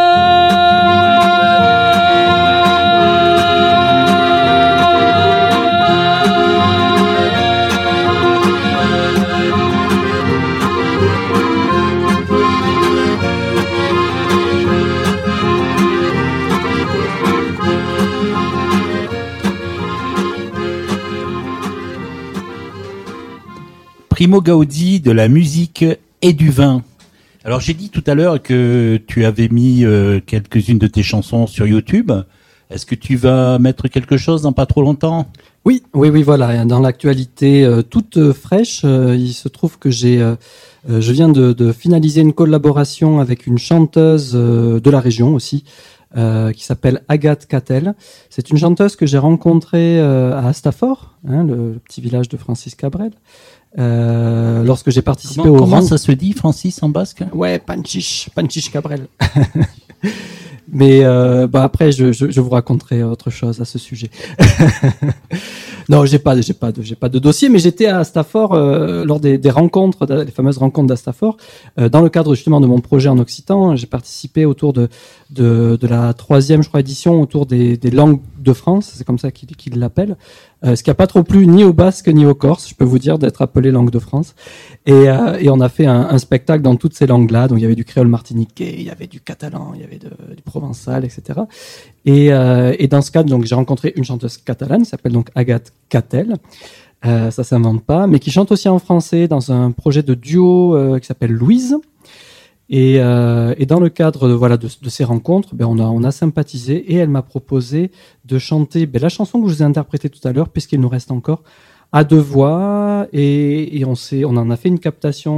Primo Gaudi, de la musique et du vin. Alors j'ai dit tout à l'heure que tu avais mis euh, quelques-unes de tes chansons sur YouTube. Est-ce que tu vas mettre quelque chose dans pas trop longtemps ? Oui, oui, oui, voilà. Dans l'actualité euh, toute euh, fraîche, euh, il se trouve que j'ai, euh, euh, je viens de, de finaliser une collaboration avec une chanteuse euh, de la région aussi, euh, qui s'appelle Agathe Cattel. C'est une chanteuse que j'ai rencontrée euh, à Astafort, hein, le, le petit village de Francis Cabrel. Euh, lorsque j'ai participé comment, au comment rang... ça se dit, Francis, en basque ? Ouais, Panchich, Panchich Cabrel. Mais euh, bah après, je, je, je vous raconterai autre chose à ce sujet. Non, j'ai pas, j'ai pas, de, j'ai pas de dossier, mais j'étais à Astafort euh, lors des, des rencontres, les fameuses rencontres d'Astafort, euh, dans le cadre justement de mon projet en occitan. J'ai participé autour de de, de la troisième, je crois, édition autour des, des langues de France. C'est comme ça qu'ils, qu'ils l'appellent. Euh, ce qui a pas trop plu ni aux Basques ni aux Corses, je peux vous dire, d'être appelé langue de France. Et, euh, et on a fait un, un spectacle dans toutes ces langues-là. Donc il y avait du créole martiniquais, il y avait du catalan, il y avait de, du provençal, et cetera. Et, euh, et dans ce cadre, donc j'ai rencontré une chanteuse catalane, qui s'appelle donc Agathe Cattel. Euh, ça s'invente pas, mais qui chante aussi en français dans un projet de duo euh, qui s'appelle Louise. Et, euh, et dans le cadre de, voilà, de, de ces rencontres, ben on, a, on a sympathisé et elle m'a proposé de chanter ben, la chanson que je vous ai interprétée tout à l'heure, puisqu'il nous reste encore à deux voix. Et, et on, s'est, on en a fait une captation donc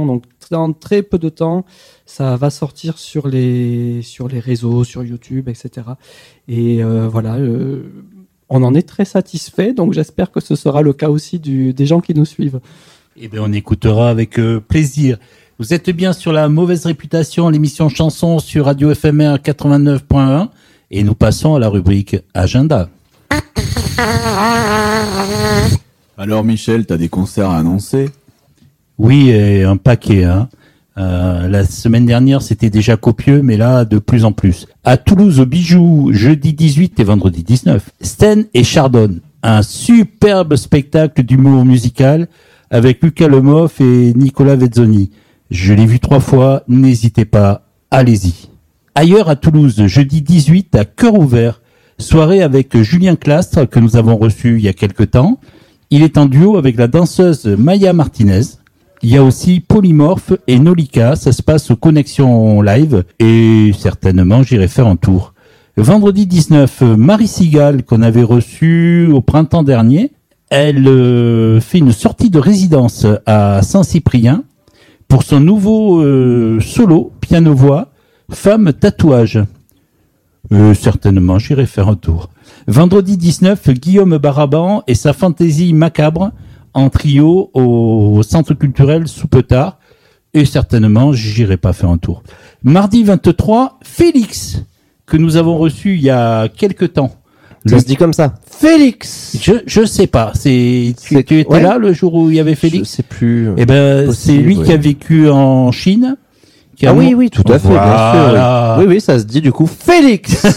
dans très peu de temps, ça va sortir sur les sur les réseaux, sur YouTube, et cetera. Et euh, voilà, euh, on en est très satisfait. Donc j'espère que ce sera le cas aussi du, des gens qui nous suivent. Eh bien, on écoutera avec euh, plaisir. Vous êtes bien sur La Mauvaise Réputation, l'émission chanson sur Radio F M R quatre-vingt-neuf point un. Et nous passons à la rubrique Agenda. Alors Michel, t'as des concerts à annoncer ? Oui, et un paquet. Hein. Euh, la semaine dernière, c'était déjà copieux, mais là, de plus en plus. À Toulouse, au Bijou, jeudi dix-huit et vendredi dix-neuf. Sten et Chardonne, un superbe spectacle d'humour musical avec Lucas Lemoff et Nicolas Vezzoni. Je l'ai vu trois fois, n'hésitez pas, allez-y. Ailleurs à Toulouse, jeudi dix-huit à Cœur Ouvert, soirée avec Julien Clastre que nous avons reçu il y a quelque temps. Il est en duo avec la danseuse Maya Martinez. Il y a aussi Polymorphe et Nolika, ça se passe aux Connexions Live et certainement j'irai faire un tour. Vendredi dix-neuf, Marie Sigal qu'on avait reçue au printemps dernier, elle euh, fait une sortie de résidence à Saint-Cyprien pour son nouveau euh, solo piano-voix Femme tatouage. Euh, certainement, j'irai faire un tour. Vendredi dix-neuf, Guillaume Baraban et sa fantaisie macabre en trio au Centre culturel Soupetard. Et certainement, j'irai pas faire un tour. Mardi vingt-trois, Félix, que nous avons reçu il y a quelque temps. Ça Le... se dit comme ça. Félix. Je je sais pas. C'est tu, tu étais ouais. là le jour où il y avait Félix. Je sais plus. Eh ben, possible, c'est lui ouais. qui a vécu en Chine. Qui a Ah mon- oui, oui, tout à fait, Voilà. bien sûr. Oui, oui, ça se dit du coup Félix.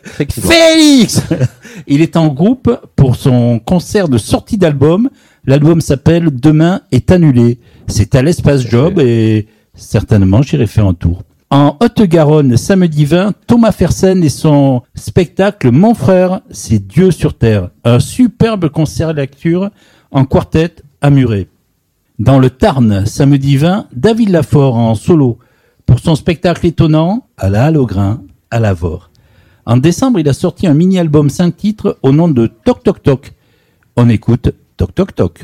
Félix. Il est en groupe pour son concert de sortie d'album. L'album s'appelle Demain est annulé. C'est à l'Espace Job et certainement j'irai faire un tour. En Haute-Garonne, samedi vingt, Thomas Fersen et son spectacle Mon frère, c'est Dieu sur terre. Un superbe concert lecture en quartet à Muret. Dans le Tarn, samedi vingt, David Lafort en solo pour son spectacle étonnant à la Halle au Grain, à Lavore. En décembre, il a sorti un mini-album cinq titres au nom de Toc Toc Toc. On écoute Toc Toc Toc.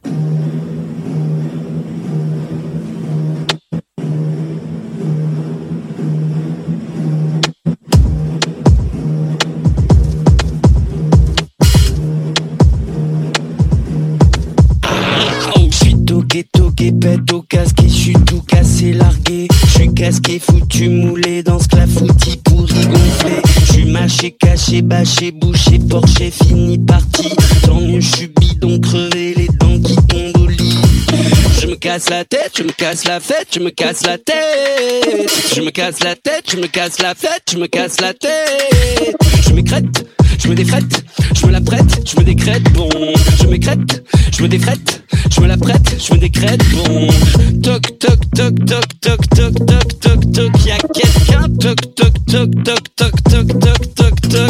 Je suis toqué, toqué, pète au casque et je suis tout cassé, largué. Je suis casqué, foutu, moulé dans ce clafoutis pourri gonflé. Je suis mâché, caché, bâché, bouché, porché, fini, parti. Tant mieux, je suis bidon, crevé, les dents qui tombent au lit. Je me casse la tête, je me casse la fête, je me casse la tête. Je me casse la tête, je me casse la fête, je me casse la tête. Je m'écrète, je me défrète, je me la prête, je me décrète, bon. Je m'écrète, je me défrète, je me la prête, je me décrète, bon. Toc, toc, toc, toc, toc, toc, toc, toc, toc, y'a quelqu'un, toc, toc, toc, toc, toc, toc, toc, toc, toc.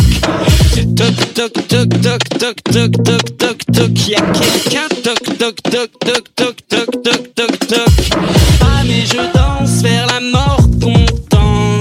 Toc, toc, toc, toc, toc, toc, toc, toc, toc, y'a quelqu'un, toc, toc, toc, toc, toc, toc, toc, toc, toc. Ah mais je danse vers la mort content.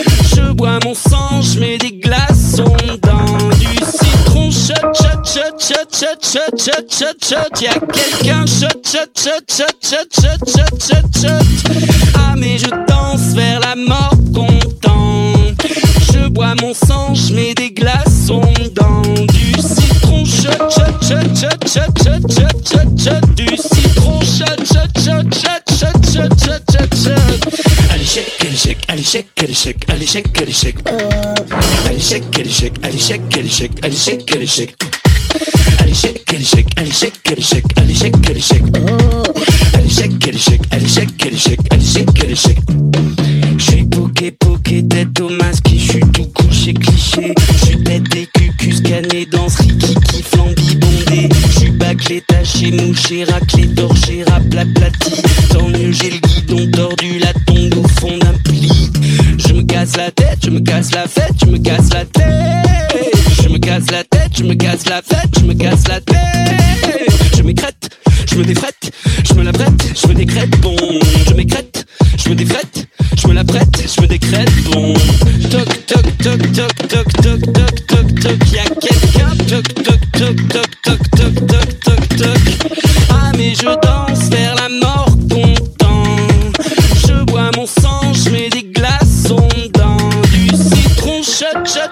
Je bois mon sang, je mets des glaçons dans du citron. Shot, shot, shot, shot, shot, shot, shot, shot, shot. Y'a quelqu'un, shot, shot, shot, shot, shot, shot, shot, shot, shot. Ah mais je danse vers la mort content. Je bois mon sang, je mets des glaçons dans du citron. Shot, shot, shot, shot, shot, shot, shot, shot, shot. Du citron. Shot, shot, shot, shot, shot, shot, shot, shot, shot. Allez shake, allez shake, allez shake, allez shake, allez shake, allez shake. Allez shake, allez shake, allez shake, allez shake, allez shake, allez shake. Allez shake, allez shake, allez shake, allez shake, allez shake, allez shake. Allez shake, allez shake, allez shake, allez shake, allez shake, allez shake. J'suis poké, poké, tête au masque, j'suis tout couché, cliché. J'suis tête et cucu scanné dans ce rikiki flambi bondé. J'suis bâclé, taché, mouché, raclé, torché, raplaplati. Tant mieux, j'ai le guidon tordu, la tombe au fond d'un pli. Je me casse la tête, je me casse la fête, je me casse la tête. Je me casse la tête, je me casse la fête, je me casse la tête. Je m'écrète, je me défrète, je me la prête, je me décrète, bon. Je m'écrète, je me défrète, je me la prête, je me décrète, bon. Toc, toc, toc, toc, toc, toc, toc, toc, toc, y'a quelqu'un, toc, toc, toc, toc, toc, toc, toc, toc, toc. Ah mais je danse vers la mort content.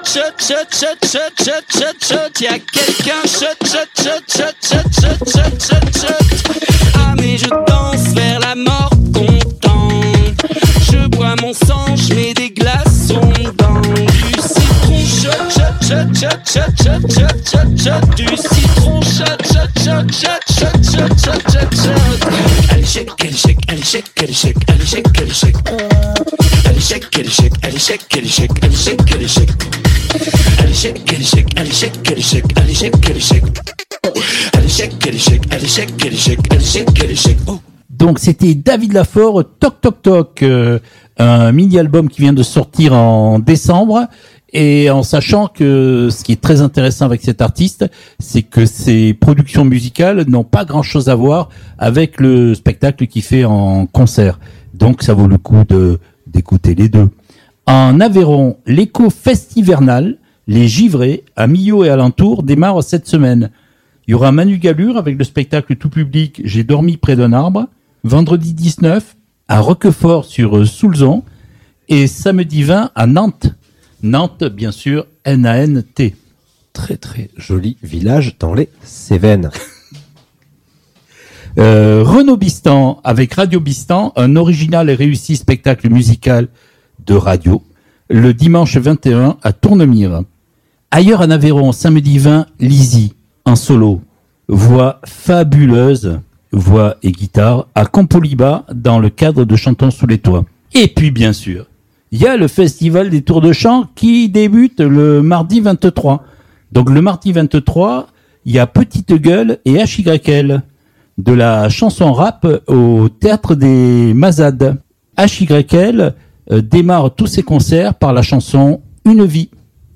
shot, shot, shot, shot, shot, shot, shot. Y'a quelqu'un, shot, shot, shot, shot, shot, shot, shot, shot, shot. Ah mais je danse vers la mort content. Je bois mon sang, je mets des glaçons dans du citron. Shot, shot, shot, shot, shot, shot, shot, shot, shot. Du citron, shot, shot, shot, shot, shot, shot, shot, shot, shot. Allez shake, allez shake, allez shake, allez shake, allez shake, allez shake. Allez shake, allez shake, allez shake, allez shake, allez shake, allez shake. Allez shake, allez shake, allez shake, allez shake, allez shake, allez shake. Allez shake, allez shake, allez shake, allez shake, allez shake, allez shake. Donc c'était David Lafort, Toc Toc Toc, euh, un mini-album qui vient de sortir en décembre, et en sachant que ce qui est très intéressant avec cet artiste, c'est que ses productions musicales n'ont pas grand-chose à voir avec le spectacle qu'il fait en concert. Donc ça vaut le coup de d'écouter les deux. En Aveyron, l'écho festivernal, les givrés, à Millau et alentour, démarre cette semaine. Il y aura Manu Galure avec le spectacle tout public J'ai dormi près d'un arbre, vendredi dix-neuf à Roquefort sur Soulzon et samedi vingt à Nantes. Nantes, bien sûr, N A N T. Très très joli village dans les Cévennes. Euh, Renaud Bistan avec Radio Bistan, un original et réussi spectacle musical de radio, le dimanche vingt et un à Tournemire. Ailleurs en Aveyron, samedi vingt, Lizzy, en solo. Voix fabuleuse, voix et guitare, à Compoliba, dans le cadre de Chantons sous les toits. Et puis, bien sûr, il y a le festival des tours de chant qui débute le mardi vingt-trois. Donc le mardi vingt-trois, il y a Petite Gueule et H Y L. De la chanson rap au théâtre des Mazades. H Y L euh, démarre tous ses concerts par la chanson Une vie.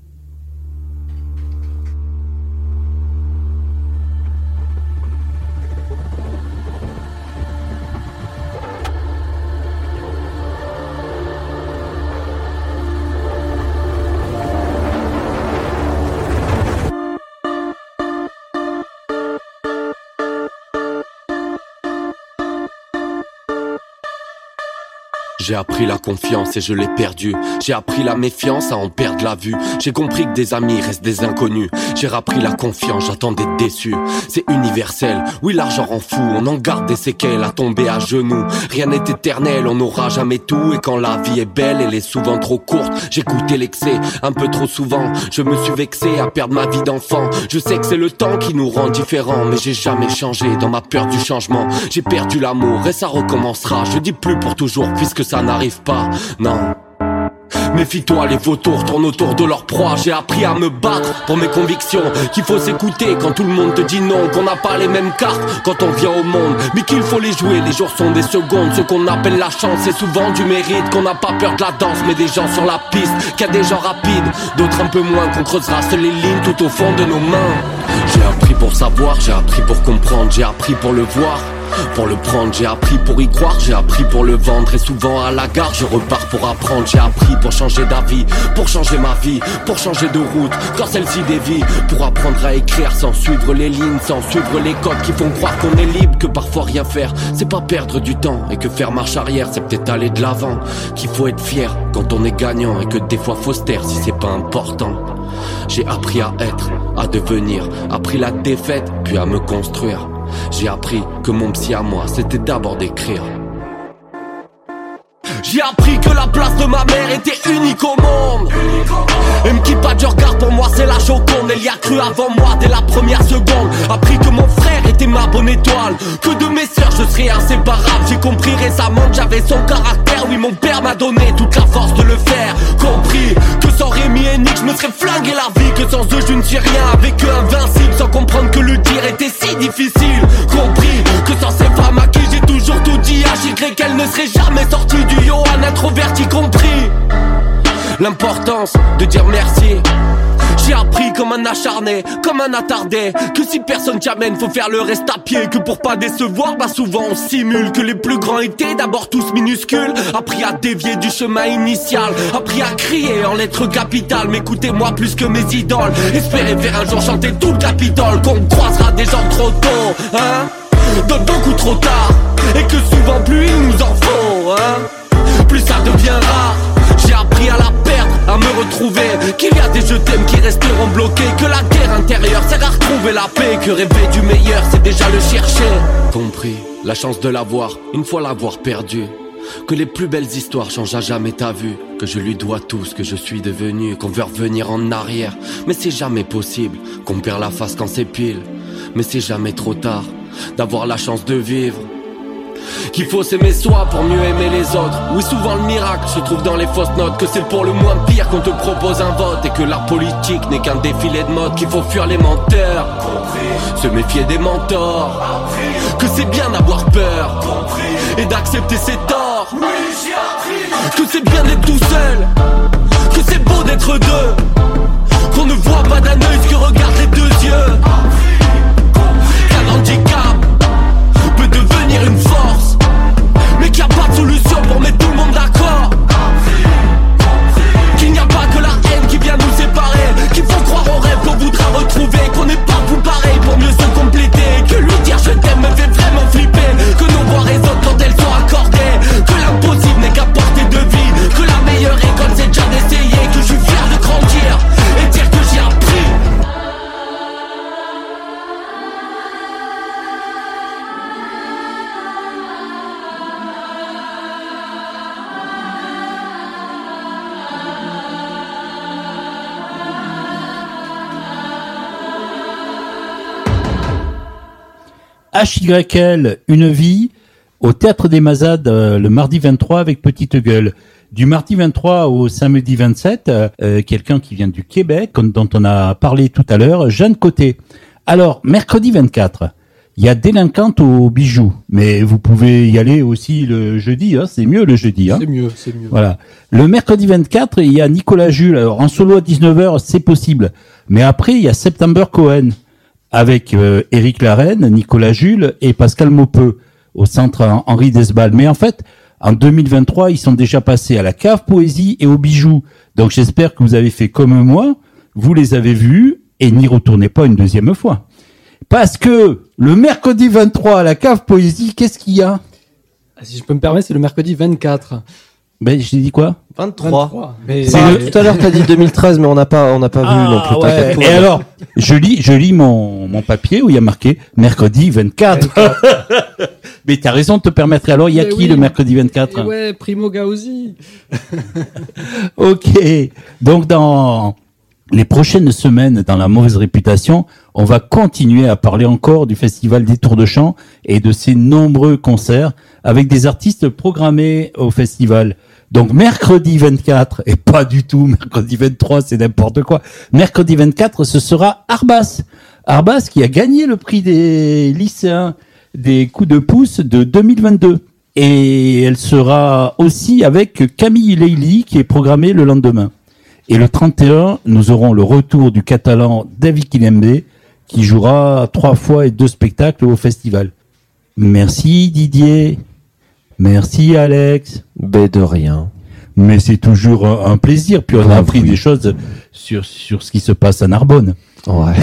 J'ai appris la confiance et je l'ai perdue. J'ai appris la méfiance à en perdre la vue. J'ai compris que des amis restent des inconnus. J'ai rappris la confiance, j'attends d'être déçu. C'est universel, oui l'argent rend fou. On en garde des séquelles à tomber à genoux. Rien n'est éternel, on n'aura jamais tout. Et quand la vie est belle, elle est souvent trop courte. J'écoutais l'excès un peu trop souvent. Je me suis vexé à perdre ma vie d'enfant. Je sais que c'est le temps qui nous rend différents, mais j'ai jamais changé dans ma peur du changement. J'ai perdu l'amour et ça recommencera. Je dis plus pour toujours puisque ça n'arrive pas, non. Méfie-toi, les vautours tournent autour de leur proie. J'ai appris à me battre pour mes convictions, qu'il faut s'écouter quand tout le monde te dit non, qu'on n'a pas les mêmes cartes quand on vient au monde, mais qu'il faut les jouer, les jours sont des secondes. Ce qu'on appelle la chance, c'est souvent du mérite, qu'on n'a pas peur de la danse, mais des gens sur la piste, qu'il y a des gens rapides, d'autres un peu moins, qu'on creusera seules les lignes tout au fond de nos mains. J'ai appris pour savoir, j'ai appris pour comprendre, j'ai appris pour le voir, pour le prendre, j'ai appris pour y croire, j'ai appris pour le vendre. Et souvent à la gare je repars pour apprendre. J'ai appris pour changer d'avis, pour changer ma vie, pour changer de route quand celle-ci dévie, pour apprendre à écrire sans suivre les lignes, sans suivre les codes qui font croire qu'on est libre. Que parfois rien faire, c'est pas perdre du temps, et que faire marche arrière, c'est peut-être aller de l'avant. Qu'il faut être fier quand on est gagnant, et que des fois faut se taire si c'est pas important. J'ai appris à être, à devenir, appris la défaite, puis à me construire. J'ai appris que mon psy à moi, c'était d'abord d'écrire. J'ai appris que la place de ma mère était unique au monde. Et me quitte pas du regard, pour moi c'est la Joconde. Elle y a cru avant moi dès la première seconde. Appris que mon frère était ma bonne étoile, que de mes sœurs je serais inséparable. J'ai compris récemment que j'avais son caractère. Oui, mon père m'a donné toute la force de le faire. Compris que sans Rémi et Nick je me serais flingué la vie, que sans eux je ne suis rien, avec eux invincible, sans comprendre que le dire était si difficile. Compris que sans ces femmes à qui j'ai toujours tout dit, à H qu'elle ne serait jamais sortie du yo, un introverti compris l'importance de dire merci. J'ai appris comme un acharné, comme un attardé, que si personne t'amène faut faire le reste à pied. Que pour pas décevoir, bah souvent on simule, que les plus grands étaient d'abord tous minuscules. Appris à dévier du chemin initial, appris à crier en lettres capitales. M'écoutez-moi plus que mes idoles, espérez faire un jour chanter tout le Capitole. Qu'on croisera des gens trop tôt, hein, de beaucoup trop tard, et que souvent plus ils nous en font, hein, plus ça devient rare. J'ai appris à la perdre, à me retrouver, qu'il y a des je t'aime qui resteront bloqués, que la guerre intérieure sert à retrouver la paix, que rêver du meilleur c'est déjà le chercher. Compris, la chance de l'avoir, une fois l'avoir perdu, que les plus belles histoires changent à jamais ta vue, que je lui dois tout ce que je suis devenu, qu'on veut revenir en arrière, mais c'est jamais possible, qu'on perd la face quand c'est pile, mais c'est jamais trop tard d'avoir la chance de vivre. Qu'il faut s'aimer soi pour mieux aimer les autres. Oui, souvent le miracle se trouve dans les fausses notes, que c'est pour le moins pire qu'on te propose un vote, et que l'art politique n'est qu'un défilé de mode, qu'il faut fuir les menteurs, se méfier des mentors, que c'est bien d'avoir peur et d'accepter ses torts, que c'est bien d'être tout seul, que c'est beau d'être deux, qu'on ne voit pas d'un œil ce que regardent les deux yeux, qu'un handicap peut devenir une force, mais qu'il n'y a pas de solution pour mettre tout le monde d'accord, qu'il n'y a pas que la haine qui vient nous séparer, qu'il faut croire au rêve qu'on voudra retrouver, qu'on n'est pas tout pareil pour mieux se compléter, que lui dire je t'aime me fait vraiment flipper, que nos voix résonnent quand elles sont accordées, que l'impossible n'est qu'à portée de vie, que la meilleure école c'est déjà d'essayer, que je suis fier de grandir et dire que j'ai appris. H Y L, Une vie, au Théâtre des Mazades euh, le mardi vingt-trois avec Petite Gueule. Du mardi vingt-trois au samedi vingt-sept, euh, quelqu'un qui vient du Québec, dont on a parlé tout à l'heure, Jeanne Côté. Alors, mercredi vingt-quatre, il y a Délinquante aux bijoux, mais vous pouvez y aller aussi le jeudi, hein, c'est mieux le jeudi. Hein. C'est mieux, c'est mieux. Voilà. Le mercredi vingt-quatre, il y a Nicolas Jules. Alors, en solo à dix-neuf heures, c'est possible. Mais après, il y a September Cohen, avec euh, Éric Larraine, Nicolas Jules et Pascal Maupeux au centre Henri Desballes. Mais en fait, en deux mille vingt-trois, ils sont déjà passés à la Cave Poésie et aux bijoux. Donc j'espère que vous avez fait comme moi, vous les avez vus et n'y retournez pas une deuxième fois. Parce que le mercredi vingt-trois à la Cave Poésie, qu'est-ce qu'il y a ? Si je peux me permettre, c'est le mercredi vingt-quatre. Ben, j'ai dit quoi ? vingt-trois. vingt-trois. Mais c'est le... Tout à l'heure, t'as dit deux mille treize, mais on n'a pas, on n'a pas ah, vu non plus. Ouais. Et alors, je lis, je lis mon, mon papier où il y a marqué mercredi vingt-quatre. vingt-quatre. Mais t'as raison de te permettre. Alors, il y a mais qui oui. le mercredi vingt-quatre ? Et ouais, Primo Gauzy. Ok. Donc, dans les prochaines semaines, dans la mauvaise réputation, on va continuer à parler encore du Festival des Tours de Chant et de ses nombreux concerts avec des artistes programmés au festival. Donc mercredi vingt-quatre, et pas du tout mercredi vingt-trois, c'est n'importe quoi. Mercredi vingt-quatre, ce sera Arbas. Arbas qui a gagné le prix des lycéens des coups de pouce de deux mille vingt-deux. Et elle sera aussi avec Camille Leili qui est programmée le lendemain. Et le trente et un, nous aurons le retour du Catalan David Kilembe qui jouera trois fois et deux spectacles au festival. Merci Didier. Merci Alex. Ben de rien. Mais c'est toujours un, un plaisir. Puis on a appris oui. des choses sur sur ce qui se passe à Narbonne. Ouais.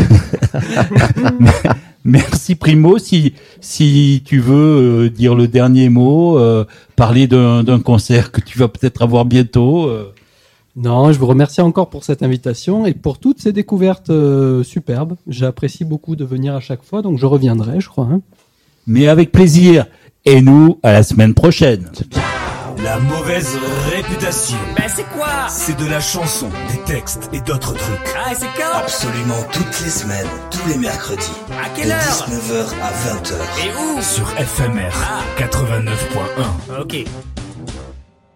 Merci Primo. Si si tu veux euh, dire le dernier mot, euh, parler d'un d'un concert que tu vas peut-être avoir bientôt. Euh. Non, je vous remercie encore pour cette invitation et pour toutes ces découvertes euh, superbes. J'apprécie beaucoup de venir à chaque fois, donc je reviendrai, je crois. Hein. Mais avec plaisir. Et nous, à la semaine prochaine. La mauvaise réputation. Ben c'est quoi ? C'est de la chanson, des textes et d'autres trucs. Ah et c'est quand ? Absolument toutes les semaines, tous les mercredis. À quelle heure ? De dix-neuf heures à vingt heures. Et où ? Sur F M R ah. quatre-vingt-neuf point un. Ok.